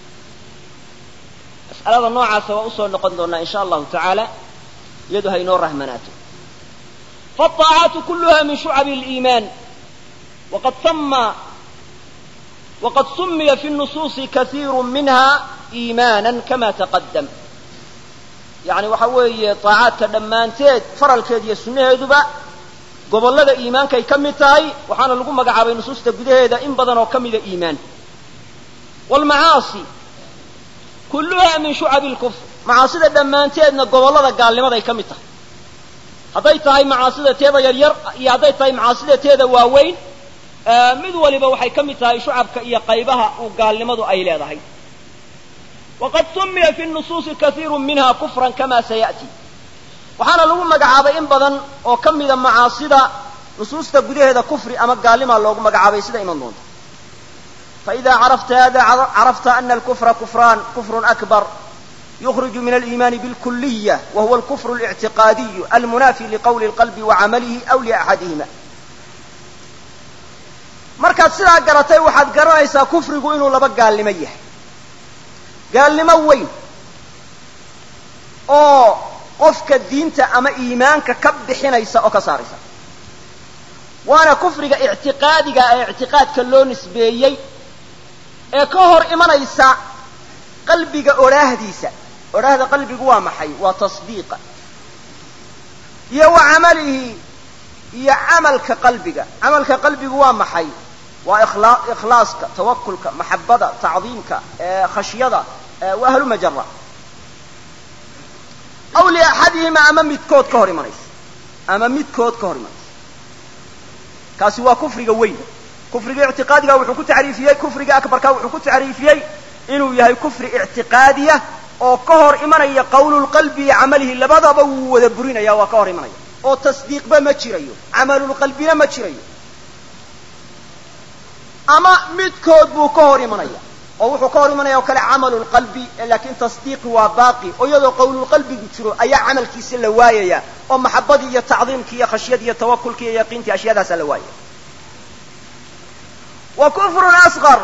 أسأل هذا النوع سواء أصول نقدرنا إن شاء الله تعالى يدها ينور رحمناته فالطاعات كلها من شعب الإيمان وقد سمي في النصوص كثير منها إيمانا كما تقدم يعني وحوي طاعات دمانتيد فرالkeed iyo sunnaheeduba gobolada iimaanka ay kamid tahay waxaana lagu magacaabay nusuusta gudaheeda in badan oo kamida iimaan wal macaasi kulluha min shu'ab al kufr macaasida dhammaanteedna gobolada gaalnimada ay kamid tahay haday tahay macaasida teeda yar yar iyo haday tahay macaasida teeda waaweyn mid waliba waxay kamid tahay shu'abka iyo qaybaha uu gaalnimadu ay leedahay وقد سمي في النصوص كثير منها كفرا كما سيأتي وحانا لغو مقعابا إن بدن وكمدا معاصدا نصوص تقوديه هذا كفر أما قال لما لغو مقعابا يسيدا إيمان دون فإذا عرفت هذا عرفت أن الكفر كفر أكبر يخرج من الإيمان بالكلية وهو الكفر الاعتقادي المنافي لقول القلب وعمله أو لأحدهما مركز سلا قرتي وحد قرأيسا كفر إنه لبقى لميه gaalnimo weyn oo qofka diinta ama iimaanka ka bixinaysa oo ka saaraysa waana kufriga i'tiqaadiga ee i'tiqaadka loo nisbeeyay ee ka hor imanaysa qalbiga oraahdiisa oraahda qalbigu waa maxay waa tasdiiqa iyo wa amalihi iyo amalka qalbigu waa maxay وإخلاصك توكلك محبة تعظيمك خشية وأهل مجرة أو لأحدهما أمام متكوت كهر منيس كاسوا كفر قوي كفر اعتقادي وحكو تعريفية كفر أكبر وحكو تعريفية إنه يهي كفر اعتقادية أو كهر إيمانية قول القلب عمله لبضا وذبرين يا وكهر إيمانية أو تصديق بما تشريه عمل القلب ما تشريه أما متكود بو كهر إيمانية oo wuxuu ka hor imanaya oo kale camalu lqalbi laakiin tasdiiqi waa baaqi oo iyadoo qowlulqalbigu jiro ayaa camalkiisa la waayaya oo maxabadii iyo tacdiimkii iyo khashyadii iyo tawakulkii iyo yaqiintii ashyaadaasaa la waayaya. wa kufrun asqar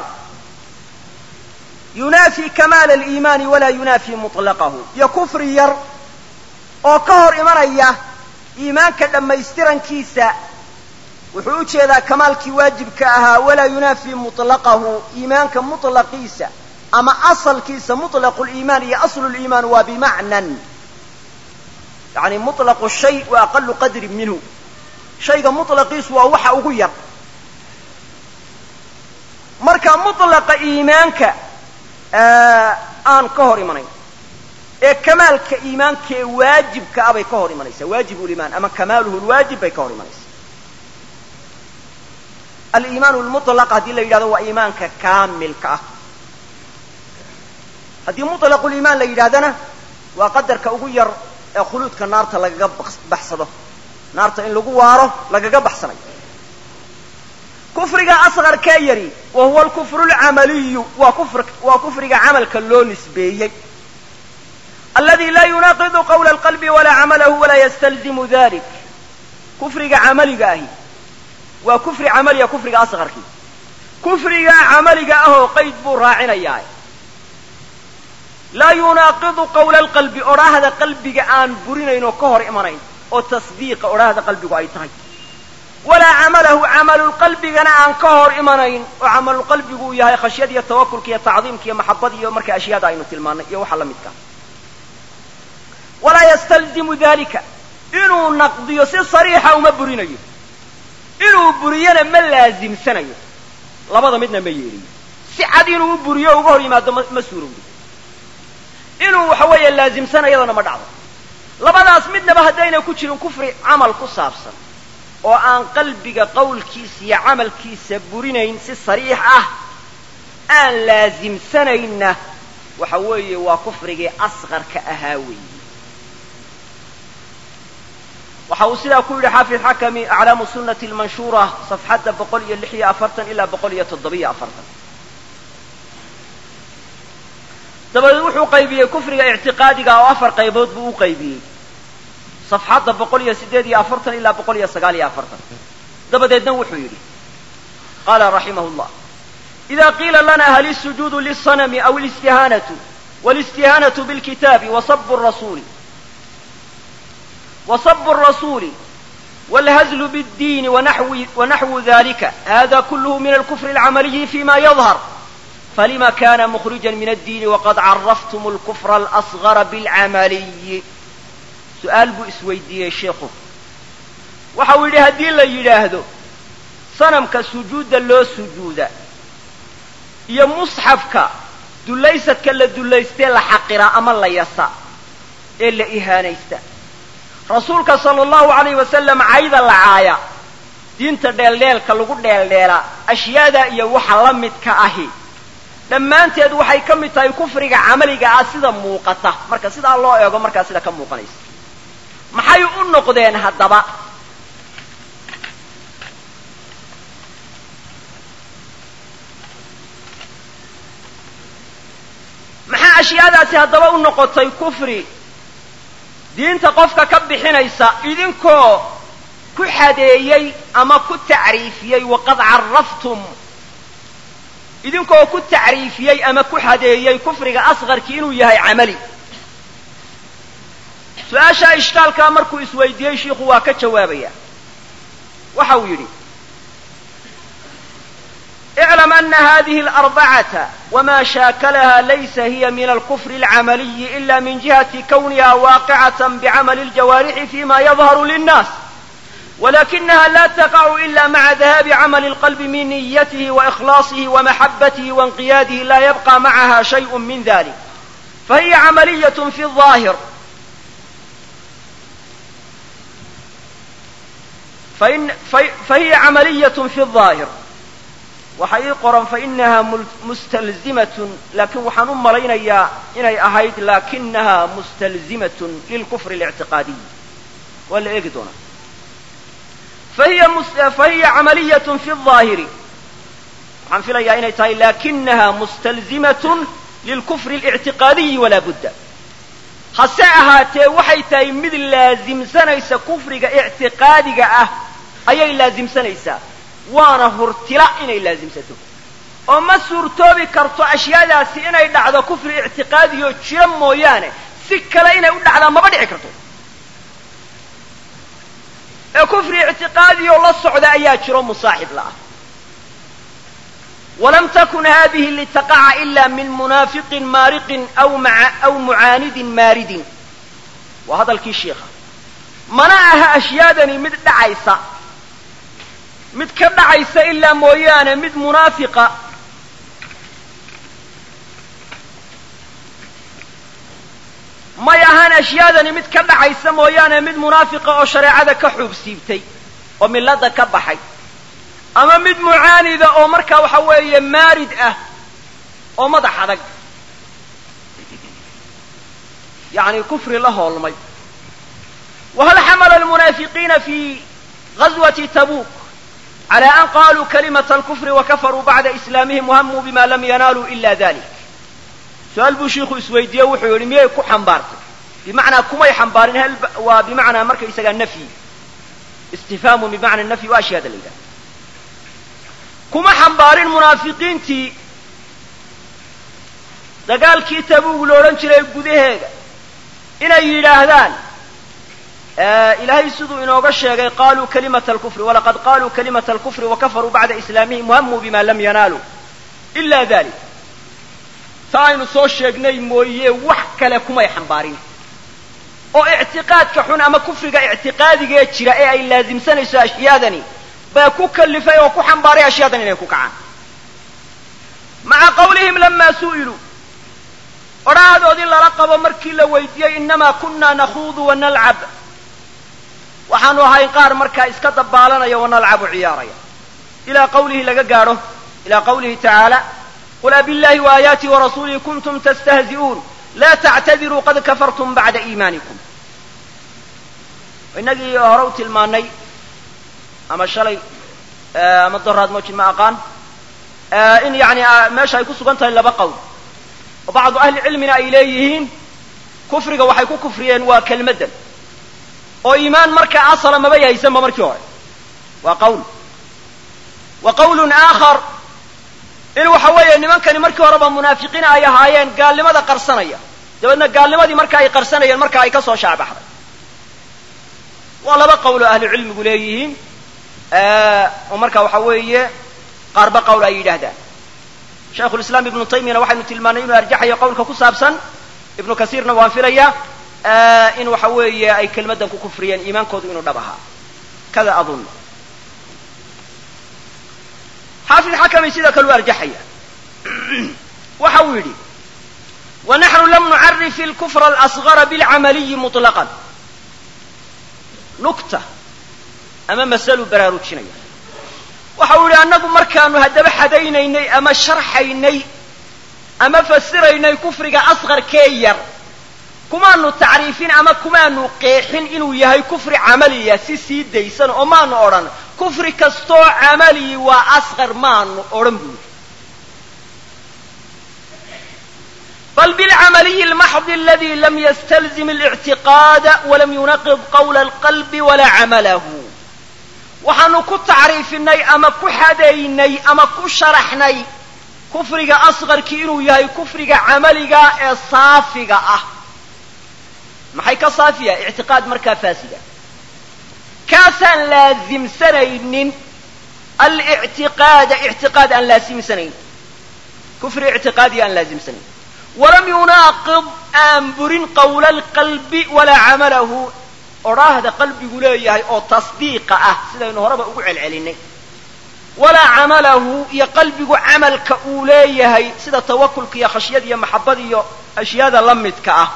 yunaafi kamaala aliimaani walaa yunaafi muطlaqahu, iyo kufri yar oo ka hor imanaya iimaanka dhammaystirankiisa, wuxuu u jeedaa kamaalkii waajibka ahaa, walaa yunaafi muطlaqahu, iimaanka muطlaqiisa ama asalkiisa. muطlaqu liimaan iyo aslu liimaan waa bimacnan, yani muطlaqu shay wa aqalu qadrin minhu, shayga muطlaqiisu waa waxa ugu yar. marka muطlaqa iimaanka aan ka hor imanayn ee kamaalka iimaankee waajibka ah bay ka hor imanaysaa, waajibu liimaan ama kamaaluhu lwaajib bay ka hor imanaysaa. aliimaan lmuطlaq haddii la yidhahdo waa iimaanka kaamilka ah. haddii muطlaqu liimaan la yidhahdana waa qadarka ugu yar ee khuluudka naarta lagaga baxsado, naarta in lagu waaro lagaga baxsanayo. kufriga asqarkee yari wa huwa alkufru alcamaliyu waa kufriga camalka loo nisbeeyey, aladi laa yunaaqidu qawla alqalbi walaa camalahu walaa yastalzimu dalik. kufriga camaliga ahi waa kufri camaliya, kufriga asqarkii. kufriga camaliga ahoo qayd buu raacinayaa, laa yunaaqidu qawla alqalbi, odhaahda qalbiga aan burinayn oo ka hor imanayn, oo tasdiiqa odhaahda qalbigu ay tahay. walaa camalahu, camalulqalbigana aan ka hor imanayn, oo camalulqalbigu uu yahay khashyada iyo tawakulka iyo tacdiimka iyo maxabada iyo marka ashyaada aynu tilmaanay iyo waxa la midka. walaa yastalzimu dalika, inuu naqdiyo si sariixa uma burinayo, inuu buriyana ma laazimsanayo, labada midna ma yeeliyo. si cad inuu u buriyo uga hor yimaado ma suurowdo, inuu waxa weeye laazimsanayadana ma dhacdo. labadaas midnaba haddayna ku jirin kufri camal ku saabsan oo aan qalbiga qawlkiisa iyo camalkiisa burinayn, si sariix ah aan laazimsanayna, waxa weeye waa kufrigii asqarka ahaa weeye. waxa uu sidaa ku yidhi xaafid xakami aclaamu sunati almanshuura safxadda 146 ilaa 147. dabadeed wuxuu qaybiyey kufriga ictiqaadiga oo 4 qaybood buu u qaybiyey, safxadda 148 ilaa 149. dabadeedna wuxuu yidhi qaala raximah llah: ida qiila lana hal isujuudu liلصanami aw wاlistihaanatu bilkitaabi وصب الرسول والهزل بالدين ونحو ذلك، هذا كله من الكفر العملي فيما يظهر، فلما كان مخرجا من الدين وقد عرفتم الكفر الأصغر بالعملي. سؤال بو اسويدية شيخه وحاول هدي الله يلاهدو صنمك سجودا لو سجودا يا مصحفك دليست كلا دليستين لحقرا أما الله يسا إلا إهانيستا. rasuulka sala allahu alayh wasalam cayda la caaya, diinta dheeldheelka lagu dheeldheelaa, ashyaada iyo waxa la midka ahi dhammaanteed waxay ka mid tahay kufriga camaliga ah sida muuqata. marka sidaa loo eego markaa sida ka muuqanaysa. maxay u noqdeen haddaba? maxaa ashyaadaasi haddaba u noqotay kufri diinta qofka ka bixinaysa, idinkoo ku xadeeyey ama ku tacriifiyey waqad caraftum, idinkoo ku tacriifiyey ama ku xadeeyey kufriga asqarkii inuu yahay camali. su-aashaa ishkaalkaa markuu isweydiiyey shiikhu waa ka jawaabaya. waxa uu yidhi: اعلم أن هذه الأربعة وما شاكلها ليس هي من الكفر العملي إلا من جهة كونها واقعة بعمل الجوارح فيما يظهر للناس، ولكنها لا تقع إلا مع ذهاب عمل القلب من نيته وإخلاصه ومحبته وانقياده، لا يبقى معها شيء من ذلك، فهي عملية في الظاهر فهي عملية في الظاهر. waxay ii qoran fainaha mustalzimatun, laakiin waxaan u malaynayaa inay ahayd laakinaha mustalzimatun lilkufri اlictiqaadiy. waa la eegi doonaa. fahiya camaliyatun fi الظaahiri, waxaan filayaa inay tahay lakinaha mustalzimatun lilkufri الاctiqaadiyi walaa budda hase ahaatee waxay tahay mid laazimsanaysa kufriga ictiqaadiga ah ayay laazimsanaysaa waana hurtila inay laazimsato oo ma suurtoobi karto ashyaadaasi inay dhacdo kufri ictiqaadiyo jira mooyaane si kale inay u dhacdaa maba dhici karto ee kufri ictiqaadiyo la socda ayaa jiro musaaxib la ah walam takun hadihi litaqaca ila min munaafiqin maariqin aw mucaanidin maaridin waa hadalkii sheikha mana aha ashyaadani mid dhacaysa mid ka dhacaysa ilaa mooyaane mid munaafiqa may ahaan ashyaadani mid ka dhacaysa mooyaane mid munaafiqa oo shareecada ka xuub siibtay oo milada ka baxay ama mid mucaanida oo markaa waxa weeye maarid ah oo madax adag yani kufri la hoolmay wahal xamala almunaafiqiina fi gazwati tabuk على أن قالوا كلمة الكفر وكفروا بعد إسلامهم وهموا بما لم ينالوا إلا ذلك سؤال بو شيخ إسويدية وحيولي ميه كو حنبارت بمعنى كما يحنبارين هل وبمعنى مركز إساق النفي استفهام بمعنى النفي وأشياء دليل كما حنبارين منافقين تي دقال كتابو لورنش لا يقوديه إنا يلاهدان إلهي سدو إنه الشيء قالوا كلمة الكفر ولقد قالوا كلمة الكفر وكفروا بعد إسلامهم وهموا بما لم ينالوا إلا ذلك تاين سو شيغني مويه وحك لكم أي حنبارين أو اعتقاد كحون أما كفر اعتقادي جرا أي لازم سنة أشياء باكو كلفي وكو حنباري أشياء يكو كعان مع قولهم لما سئلوا أرادوا ذي لقب مركي لويدي إنما كنا نخوض ونلعب waxaanu ahay qaar markaa iska dabaalanaya wanalcabu ciyaaraya ilaa qawlihi laga gaadho ilaa qawlihi tacaala qul abillahi waayaatihi warasuulihi kuntum tastahzi'uun laa tactadiruu qad kafartum bacda iimaanikum inagii hore u tilmaanay ama shalay ama daraad moojin ma aqaan in yani meesha ay ku sugan tahay laba qowl oo bacdu ahli cilmina ay leeyihiin kufriga waxay ku kufriyeen waa kelmadan oo iimaan markaa asala maba yahaysanba markii hore waa qawl wa qawlun aakhar in waxa weeye nimankani markii horeba munaafiqiin ay ahaayeen gaalnimada qarsanaya dabeedna gaalnimadii marka ay qarsanayeen marka ay ka soo shaabaxday waa laba qawlo ahli cilmigu leeyihiin oo marka waxa weeye qaarba qawl ay yidhaahdaan shaykhu lislaam ibnu taymiyana waxaynu tilmaanay inuu arjaxayo qawlka ku saabsan ibnu kasiirna waan filayaa in waxa weeye ay kelmadan ku kufriyeen iimaankoodu inuu dhab ahaa kada adunno xaafid xakami sida kale u arjaxaya waxa uu yidhi wanaxnu lam nucarif alkufra alasghara bilcamaliyi muطlaqan nukta ama masalu baraarujinaya waxa uu yidhi annagu markaanu haddaba xadaynaynay ama sharxaynay ama fasiraynay kufriga asqarkee yar kumaanu tacriifin ama kumaanu qeexin inuu yahay kufri camaliya si sii daysan oo maanu odhan kufri kastoo camali waa asqar maanu odhan buuri bal bilcamaliyi almaxdi aladi lam yastalzim اlictiqaada walam yunaqid qawla alqalbi walaa camalahu waxaanu ku tacriifinay ama ku xadaynay ama ku sharaxnay kufriga asqarkii inuu yahay kufriga camaliga ee saafiga ah maxay ka saafiya ictiqaad markaa faasida kaasaan laazimsanaynin alictiqaada ictiqaad aan laazimsanayn kufri ictiqaadi aan laazimsanayn walam yunaaqid aan burin qawla alqalbi walaa camalahu odhaahda qalbigu leeyahay oo tasdiiqa ah sidaynu horeba ugu celcelinay walaa camalahu iyo qalbigu camalka uu leeyahay sida tawakulka iyo khashyada iyo maxabada iyo ashyaada la midka ah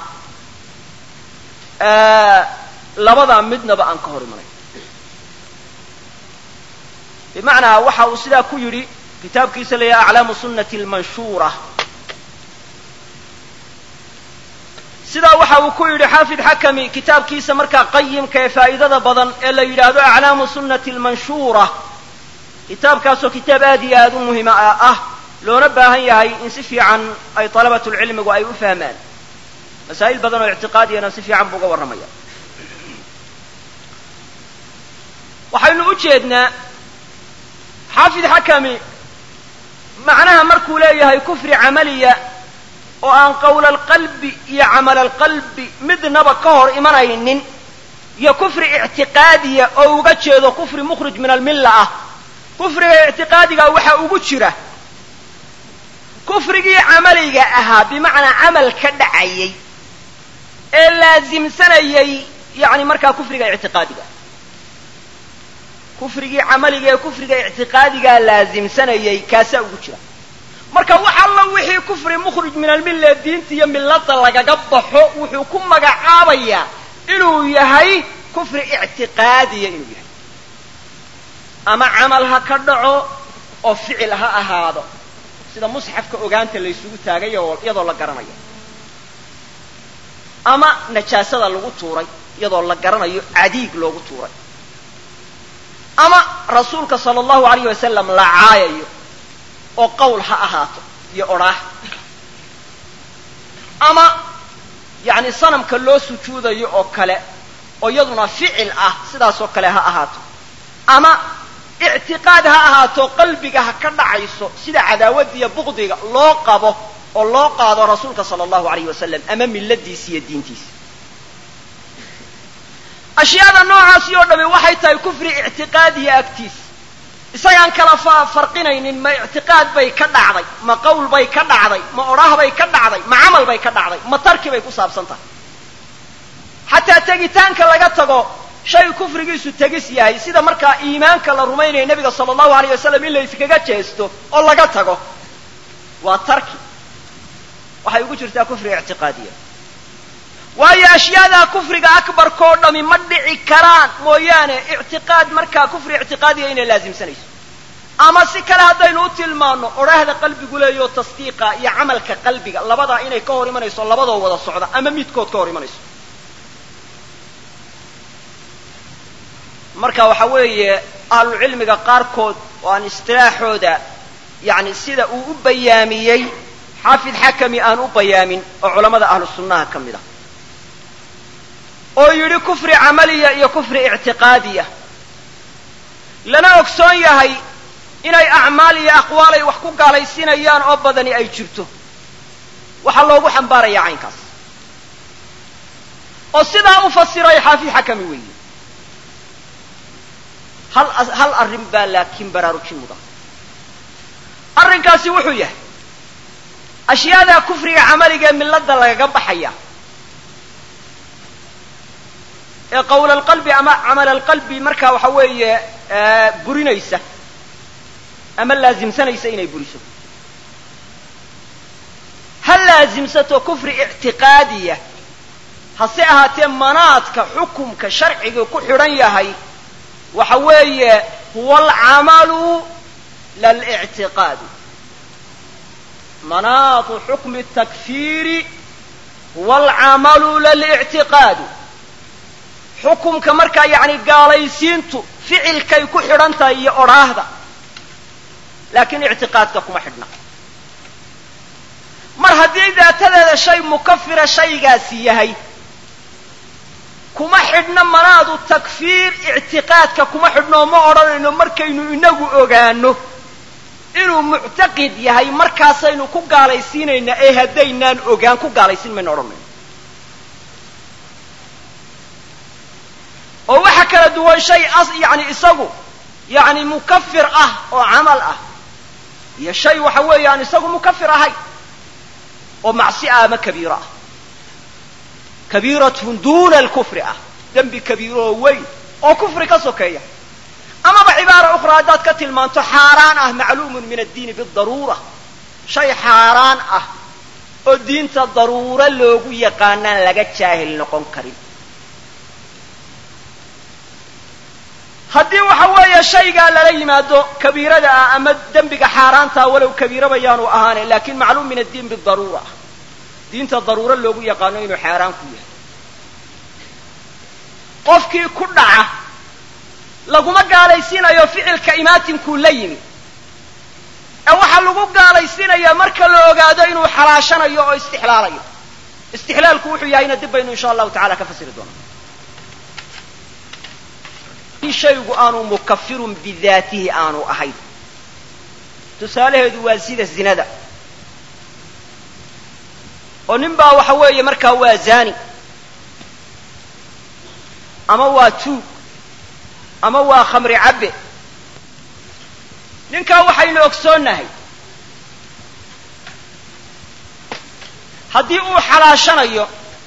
labadaa midnaba aan ka hor imanay bimacnaa waxa uu sidaa ku yidhi kitaabkiisa layahay aclaamu sunnati almanshuura sidaa waxa uu ku yidhi xaafid xakami kitaabkiisa markaa qayimka ee faa'idada badan ee la yidhaahdo aclaamu sunnati almanshuura kitaabkaasoo kitaab aad iyo aad u muhima ah loona baahan yahay in si fiican ay dalabatulcilmigu ay u fahmaan masaa'il badan oo ictiqaadiyana si fiican buu uga warramaya waxaynu u jeednaa xaafid xakami macnaha markuu leeyahay kufri camaliya oo aan qawla alqalbi iyo camal alqalbi midnaba ka hor imanaynin iyo kufri ictiqaadiya oo uga jeedo kufri mukhrij min almilla ah kufriga ictiqaadiga waxaa ugu jira kufrigii camaliga ahaa bimacnaa camal ka dhacayay ee laasimsanayay yani markaa kufriga ictiqaadiga kufrigii camaliga ee kufriga ictiqaadigaa laasimsanayay kaasaa ugu jira marka wax alla wixii kufri mukhrij min almilla diinta iyo millada lagaga baxo wuxuu ku magacaabayaa inuu yahay kufri ictiqaadiya inuu yahay ama camal ha ka dhaco oo ficil ha ahaado sida musxafka ogaanta la isugu taagay iyadoo la garanayo ama najaasada lagu tuuray iyadoo la garanayo cadiig loogu tuuray ama rasuulka sala allahu alayh wasalam la caayayo oo qowl ha ahaato iyo odhaah ama yani sanamka loo sujuudayo oo kale oo iyaduna ficil ah sidaasoo kale ha ahaato ama ictiqaad ha ahaato qalbiga ha ka dhacayso sida cadaawada iyo buqdiga loo qabo oo loo qaado rasuulka sala allahu alayh wasalam ama milladiisi iyo diintiisa ashyaada noocaasi oo dhami waxay tahay kufri ictiqaadiya agtiisa isagaan kala farqinaynin ma ictiqaad bay ka dhacday ma qowl bay ka dhacday ma odhaah bay ka dhacday ma camal bay ka dhacday ma tarki bay ku saabsan tahay xataa tegitaanka laga tago shay kufrigiisu tegis yahay sida markaa iimaanka la rumaynaya nebiga sala allahu alayh wasalam in la iskaga jeesto oo laga tago waa tarki waxay ugu jirtaa kufri ictiqaadiya waayo ashyaadaa kufriga akbarkao dhami ma dhici karaan mooyaane ictiqaad markaa kufri ictiqaadiya inay laasimsanayso ama si kale haddaynu u tilmaano odhaahda qalbigu leeyo tasdiiqa iyo camalka qalbiga labadaa inay ka hor imanayso labadoo wada socda ama midkood ka hor imanayso marka waxa weeye ahlucilmiga qaarkood oo aan istilaaxooda yani sida uu u bayaamiyey xaafid xakami aan u bayaamin oo culamada ahlu sunnaha ka mid ah oo yidhi kufri camaliya iyo kufri ictiqaadiya lana ogsoon yahay inay acmaal iyo aqwaalay wax ku gaalaysiinayaan oo badani ay jirto waxaa loogu xambaarayaa caynkaas oo sidaa u fasiray xaafid xakami weeye hal arrin baa laakiin baraarujin mudan arrinkaasi wuxuu yahay ashyaadaa kufriga camaliga ee millada lagaga baxaya ee qowl alqalbi ama camal alqalbi markaa waxa weeye burinaysa ama laasimsanaysa inay buriso ha laasimsato kufri ictiqaadiya hase ahaatee manaadka xukumka sharciga ku xidhan yahay waxa weeye huwa alcamalu lalictiqaadi manaatu xukmi takfiiri huwa alcamalu lalictiqaadi xukumka markaa yani gaalaysiintu ficilkay ku xidhan tahay iyo odhaahda laakiin ictiqaadka kuma xidhna mar haddii daatadeeda shay mukafira shaygaasi yahay kuma xidhna manaadu takfiir ictiqaadka kuma xidhnoo ma odhanayno markaynu inagu ogaano inuu muctaqid yahay markaasaynu ku gaalaysiinaynaa ee haddaynaan ogaan ku gaalaysiin mayno odhanayno oo waxa kala duwan shay yani isagu yani mukafir ah oo camal ah iyo shay waxa weeyaan isagu mukafir ahay oo macsi ah ama kabiiro ah kabiiratun duuna alkufri ah dembi kabiiroo weyn oo kufri ka sokeeya amaba cibaara ukhra haddaad ka tilmaanto xaaraan ah macluumun min addiini bidaruura shay xaaraan ah oo diinta daruuro loogu yaqaanaan laga jaahil noqon karin haddii waxa weeye shaygaa lala yimaado kabiirada ah ama dembiga xaaraantaa walow kabiiro bayaanu ahaane laakiin macluum min addiin bidaruura ah diinta daruuro loogu yaqaano inuu xaaraan ku yahay qofkii ku dhaca laguma gaalaysiinayo ficilka imaatinkuu la yimi ee waxaa lagu gaalaysiinayaa marka la ogaado inuu xalaashanayo oo istixlaalayo. istixlaalku wuxuu yahayna dib baynu insha allahu tacala ka fasiri doonaa. shaygu aanu mukafirun bidaatihi aanu ahayn, tusaalaheedu waa sida zinada oo nin baa waxa weeye markaa waa zaani ama waa tuug ama waa khamri cabbe. ninkaa waxaynu ogsoonnahay haddii uu xalaashanayo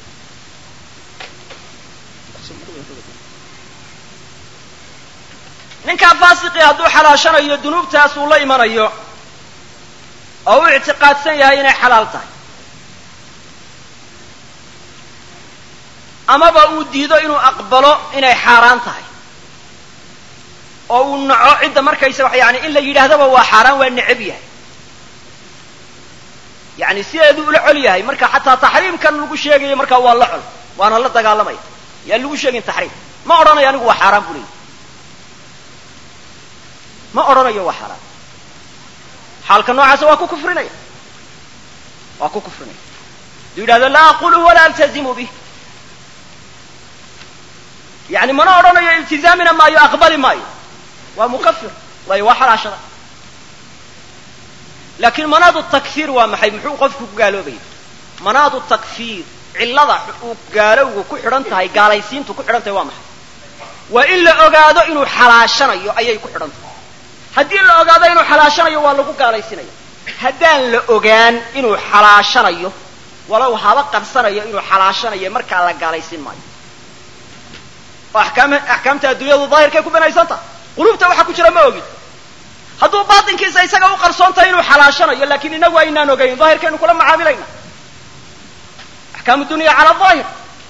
ninkaa faasiqii hadduu xalaashanayo dunuubtaas uu la imanayo oo u ictiqaadsan yahay inay xalaal tahay, amaba uu diido inuu aqbalo inay xaaraan tahay oo uu naco cidda markaysa wax yani in la yidhaahdaba waa xaaraan waa necab yahay, yani sideeduu ula col yahay. marka xataa taxriimkan lagu sheegayo markaa waa la col, waana la dagaalamaya. yaan lagu sheegin taxriim, ma odhanayo anigu waa xaaraan buu leeyahy, ma odhanayo waa xaaraan. xaalka noocaasa waa ku kufrinaya, waa ku kufrinaya. haduu yidhahdo laa aquluhu walaa altazimu bih, yani mana odhanayo iltizaamina maayo aqbali maayo, waa mukafir, waayo waa xalaashada. laakiin manaadu takfiir waa maxay? muxuu qofku ku gaaloobaya? manaadu takfiir, cillada uu gaalowgu ku xidhan tahay, gaalaysiintu ku xidhan tahay waa maxay? waa in la ogaado inuu xalaashanayo ayay ku xidhan tahay. haddii la ogaado inuu xalaashanayo waa lagu gaalaysinaya. haddaan la ogaan inuu xalaashanayo, walow haba qarsanayo inuu xalaashanayo, markaa la gaalaysin maayo. oo axkaamta adduunyadu daahirkay ku banaysantaha, quluubta waxa ku jira ma ogin. hadduu baatinkiisa isaga u qarsoon tahay inuu xalaashanayo, laakiin inagu aynaan ogayn, daahirkaynu kula macaamilayna. axkaamu dunya cala daahir.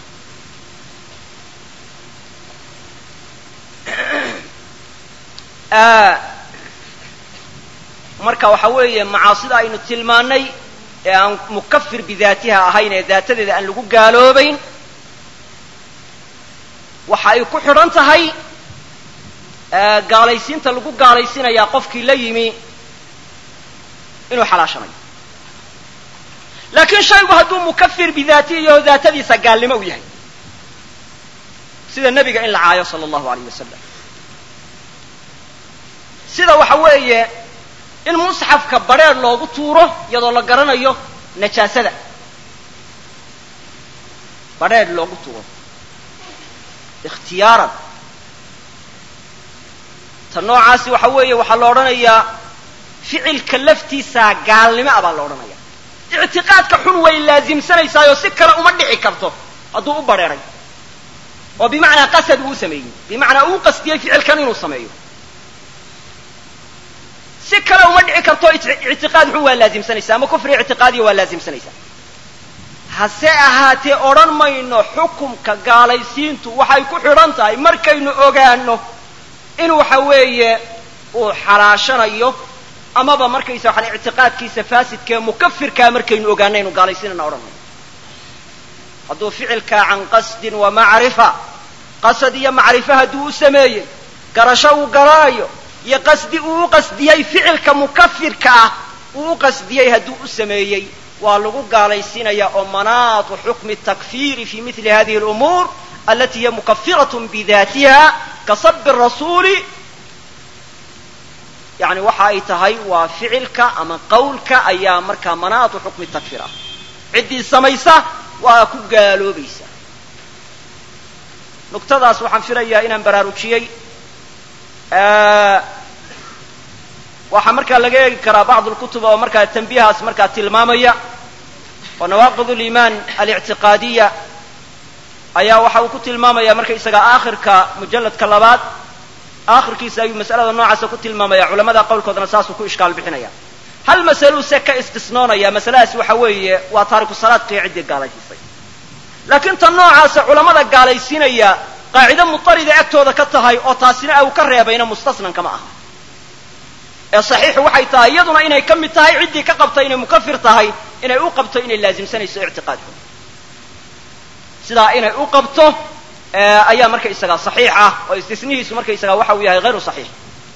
marka waxa weeye macaasida aynu tilmaanay ee aan mukafir bidaatiha ahayn, ee daatadeeda aan lagu gaaloobayn, waxa ay ku xidhan tahay gaalaysiinta lagu gaalaysiinayaa qofkii la yimi inuu xalaashanayo. laakiin shaygu hadduu mukafir bidaatihi iyo daatadiisa gaalnimo u yahay, sida nebiga in la caayo sala allahu alayh wasalam, sida waxa weeye in musxafka badheer loogu tuuro iyadoo la garanayo najaasada, badheer loogu tuuro ikhtiyaaran, ta noocaasi waxa weeye waxaa la odhanayaa ficilka laftiisaa gaalnimo a baa la odhanaya. ictiqaadka xun way laasimsanaysaayoo si kale uma dhici karto hadduu u badheeray oo bimacnaa qasad uu sameeyey, bimacnaa uu qasdiyey ficilkan inuu sameeyo. si kale uma dhici karto ictiqaad xun waa laasimsanaysaa ama kufri ictiqaadiya waa laasimsanaysaa. hase ahaatee odhan mayno xukumka gaalaysiintu waxay ku xidhan tahay markaynu ogaano in waxa weeye uu xalaashanayo amaba markaysa waxaan ictiqaadkiisa faasidkee mukafirkaa markaynu ogaanaynu gaalaysiinana odhan mayno. hadduu ficilkaa can qasdin wa macrifa, qasad iyo macrifa hadduu u sameeyey, garasho uu garanayo iyo qasdi uu u qasdiyey, ficilka mukafirka ah uu u qasdiyey hadduu u sameeyey, waa lagu gaalaysiinayaa. oo manaatu xukmi takfiiri fi mili hadihi alumuur alati hiya mukafiratun bidaatiha ka sabi rasuuli, yani waxa ay tahay waa ficilka ama qawlka ayaa markaa manaatu xukmi takfir ah. ciddii samaysa waa ku gaaloobaysa. nuqtadaas waxaan filayaa inaan baraarujiyey. waxaa markaa laga eegi karaa bacd lkutub oo markaa tanbiihaas markaa tilmaamaya, oo nawaaqid liimaan alictiqaadiya ayaa waxa uu ku tilmaamaya markaysaga aakhirka mujalladka labaad aakhirkiisa ayuu mas'alada noocaasa ku tilmaamaya. culamada qowlkoodana saasuu ku ishkaal bixinaya. hal masaluu se ka istisnoonaya, masaladaas waxa weeye waa taariku salaadkii ciddii gaalaysiisay. laakiin tan noocaasa culamada gaalaysiinaya qaacido mutarida agtooda ka tahay oo taasina au ka reebayna mustasnanka ma aha. ee saxiixu waxay tahay iyaduna inay ka mid tahay ciddii ka qabtay inay mukafir tahay, inay u qabto inay laasimsanayso ictiqaadku, sidaa inay u qabto ayaa markaysagaa saxiix ah oo istisnihiisu markaysagaa waxa uu yahay hayru saxiix.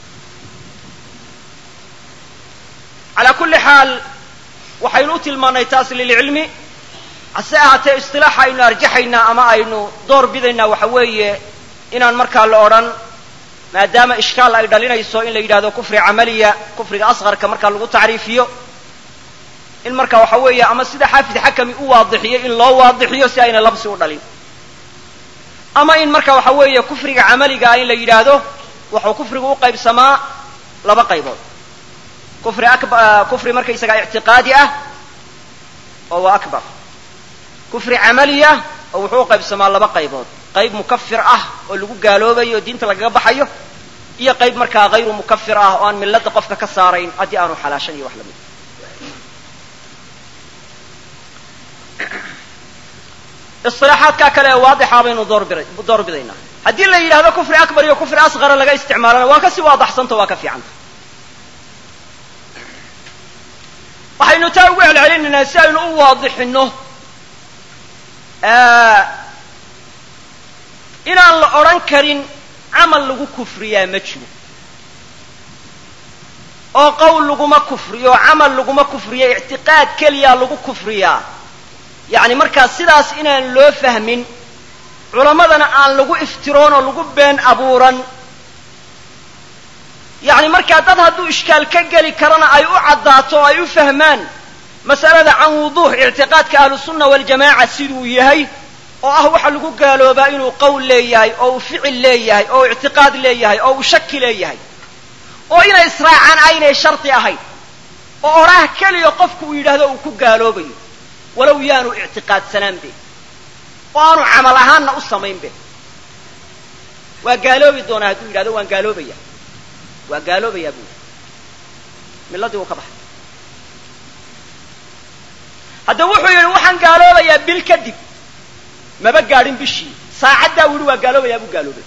calaa kulli xaal waxaynu u tilmaannay taas lilcilmi, hase ahaatee istilaaxa aynu arjaxaynaa ama aynu door bidaynaa waxa weeye inaan markaa la odhan maadaama ishkaal ay dhalinayso in la yidhahdo kufri camaliya, kufriga asqarka markaa lagu tacriifiyo, in marka waxa weeye ama sida xaafid xakami u waadixiyo in loo waadixiyo si ayna labsi u dhalin, ama in marka waxa weeye kufriga camaliga ah in la yidhaahdo wuxuu kufrigu u qaybsamaa laba qaybood, kufri markaysagaa ictiqaadi ah oo waa akbar, kufri camaliya oo wuxuu u qaybsamaa laba qaybood, qayb mukafir ah oo lagu gaaloobayo oo diinta lagaga baxayo, iyo qayb markaa hayru mukafir ah oo aan milada qofka ka saarayn haddii aanu xalaashan iyo wax lamid. isilaaxaadkaa kale ee waadixaa baynu door bidaynaa. haddii la yidhahdo kufri akbar iyo kufri asqara laga isticmaalana waa kasii waadaxsanta, waa ka fiicanta. waxaynu taa ugu celcelinaynaa si aynu u waadixino inaan la odhan karin camal lagu kufriyaa ma jiro, oo qowl laguma kufriyo, camal laguma kufriyo, ictiqaad keliya lagu kufriyaa. yacni markaa sidaas inaan loo fahmin, culammadana aan lagu iftiroon oo lagu been abuuran, yacni markaa dad hadduu ishkaal ka geli karana ay u caddaato oo ay u fahmaan mas'alada can wuduux ictiqaadka ahlusunna waljamaaca siduu yahay, oo ah waxa lagu gaaloobaa inuu qowl leeyahay, oo uu ficil leeyahay, oo uu ictiqaad leeyahay, oo uu shaki leeyahay, oo inay israacaan aynay shardi ahayn, oo oraah keliya qofku uu yidhaahdo uu ku gaaloobayo walow yaanu ictiqaadsanaan be oo aanu camal ahaanna u samaynbe. waa gaaloobi doonaa hadduu yidhahdo waan gaaloobaya, waa gaaloobayaa buu yidhi, milladii uu ka baxay. hadda wuxuu yidhi waxaan gaaloobayaa bil kadib, maba gaadhin bishii, saacaddaa u yidhi waa gaaloobayaa buu gaaloobay,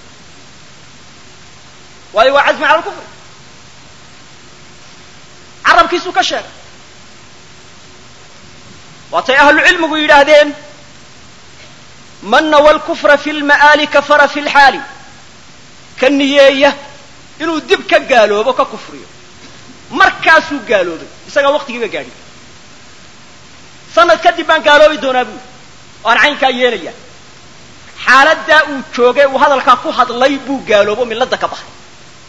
waayo waa casmi cala alkufri, carabkiisuu ka sheegay. waatay ahlucilmigu yidhaahdeen man nawa alkufra fi lma'aali kafara fi lxaali, ka niyeeya inuu dib ka gaaloobo ka kufriyo markaasuu gaaloobay, isagaa waqtigiiba gaadhin. sanad kadib baan gaaloobi doonaa buuri, waan caynkaa yeelaya. xaaladdaa uu joogay uu hadalkaa ku hadlay buu gaaloobo milladda ka baxay.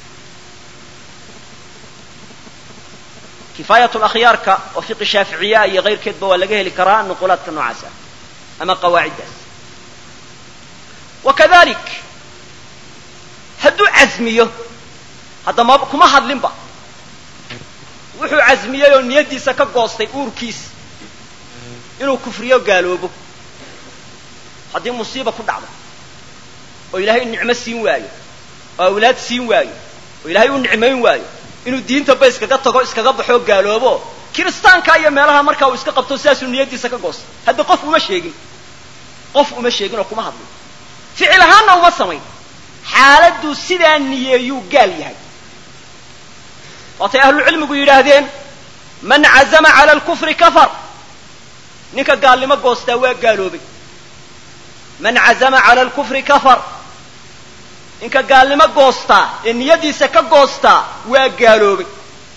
kifaayat lakhyaarka oo fiqi shaaficiyaa iyo kayrkeedba waa laga heli karaa nuqulaadka noocaasa ama qawaaciddaas. wakadalik hadduu casmiyo, haddama kuma hadlinba, wuxuu casmiyey oo niyaddiisa ka goostay uurkiisa inuu kufriyo gaaloobo, haddii musiiba ku dhacdo oo ilaahay nicmo siin waayo, oo awlaad siin waayo, oo ilaahay u nicmayn waayo, inuu diinta ba iskaga tago, iskaga baxoo gaaloobo, kiristaanka iyo meelaha markaa uu iska qabto sidaasuu niyaddiisa ka goostay. hadda qof uma sheegin oo kuma hadlin, ficil ahaanna uma samayn, xaaladduu sidaa niyeeyuu gaal yahay. waatay ahlucilmigu yidhaahdeen man cazama cala alkufri kafar, ninka gaalnimo goostaa waa gaaloobay. man cazama cala alkufri kafar, ninka gaalnimo goostaa ee niyaddiisa ka goostaa waa gaaloobay.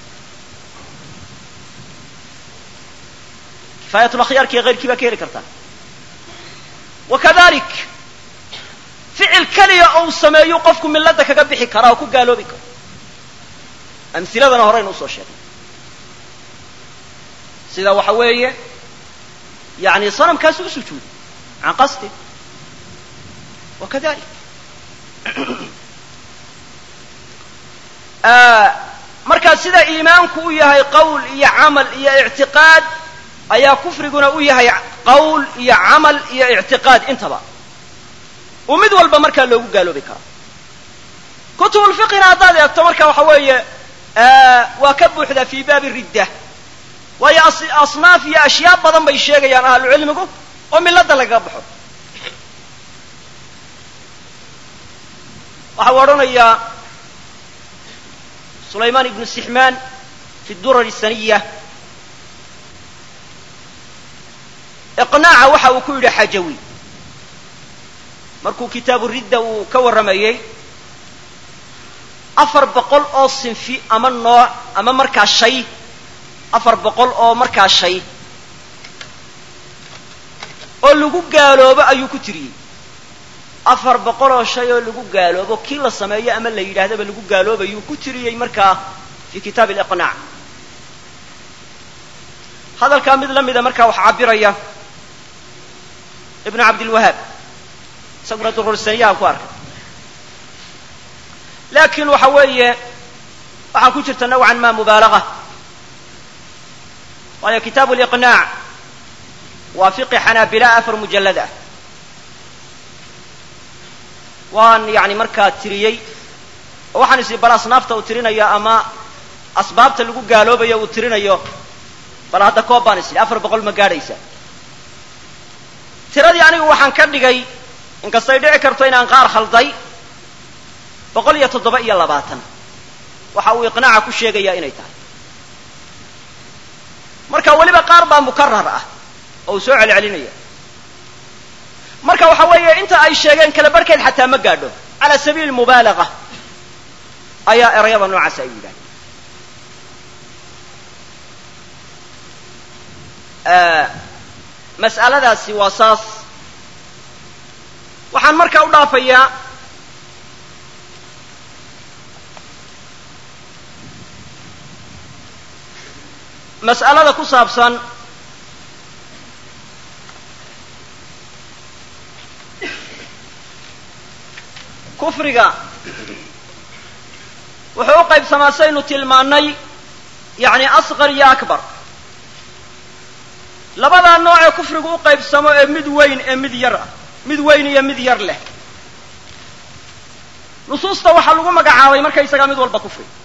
kifaayatulakhyaarki iyo kayrkii baa ka heli kartaa. wakadalik ficil keliya ou sameeyu qofku milladda kaga bixi karaa oo ku gaaloobi karo. amhiladana horeynu usoo sheegnay, sida waxa weeye yani sanamkaasi u sujuuday can qasdi, wakadalik markaa sida iimaanku u yahay qowl iyo camal iyo ictiqaad, ayaa kufriguna u yahay qowl iyo camal iyo ictiqaad intaba, uu mid walba markaa loogu gaaloobi karaa. kutubulfiqina haddaad eegto marka waxa weeye waa ka buuxdaa fii baabi ridda, waayo asnaaf iyo ashyaa badan bay sheegayaan ahlucilmigu oo milladda lagaga baxo. waxa uu odhanayaa sulaymaan ibnu sixmaan fi durar saniya, iqnaaca waxa uu ku yidhi xajawi, markuu kitaabu ridda uu ka warramayey 400 oo sinfi ama nooc ama markaa shay 400 oo markaa shay oo lagu gaaloobo ayuu ku tiriyey 400 oo shay oo lagu gaaloobo kii la sameeyo ama la yidhaahdaba lagu gaaloobayuu ku tiriyey markaa fi kitaab al-iqnaac hadalkaa mid la mida markaa waxa cabiraya ibnu cabdilwahaab isaguna durursaniyaha ku arkay laakiin waxa weeye waxaa ku jirta nawcan ma mubaalaga waayo kitaabu al-iqnaac waa fiqi xanaabila 4 mujallad ah waan yani markaa tiriyey oo waxaan isi bal asnaafta uu tirinayo ama asbaabta lagu gaaloobayo uu tirinayo bal hadda koob baan isli 400 ma gaadhaysa tiradii anigu waxaan ka dhigay inkastay dhici karto inaan qaar khalday 127 waxa uu iqnaaca ku sheegayaa inay tahay marka waliba qaar baa mukarrar ah oo soo celcelinaya marka waxa weeye inta ay sheegeen kala barkeed xataa ma gaadho ala sabiil mubaalaga ayaa erayada noocaas ay yidhaahdeen mas'aladaasi waa saas waxaan markaa u dhaafayaa mas'alada ku saabsan kufriga wuxuu u qaybsamaa saynu tilmaannay yani asqar iyo akbar labadaa nooc ee kufrigu u qaybsamo ee mid weyn ee mid yar ah mid weyn iyo mid yar leh nusuusta waxaa lagu magacaabay markaysagaa mid walba kufri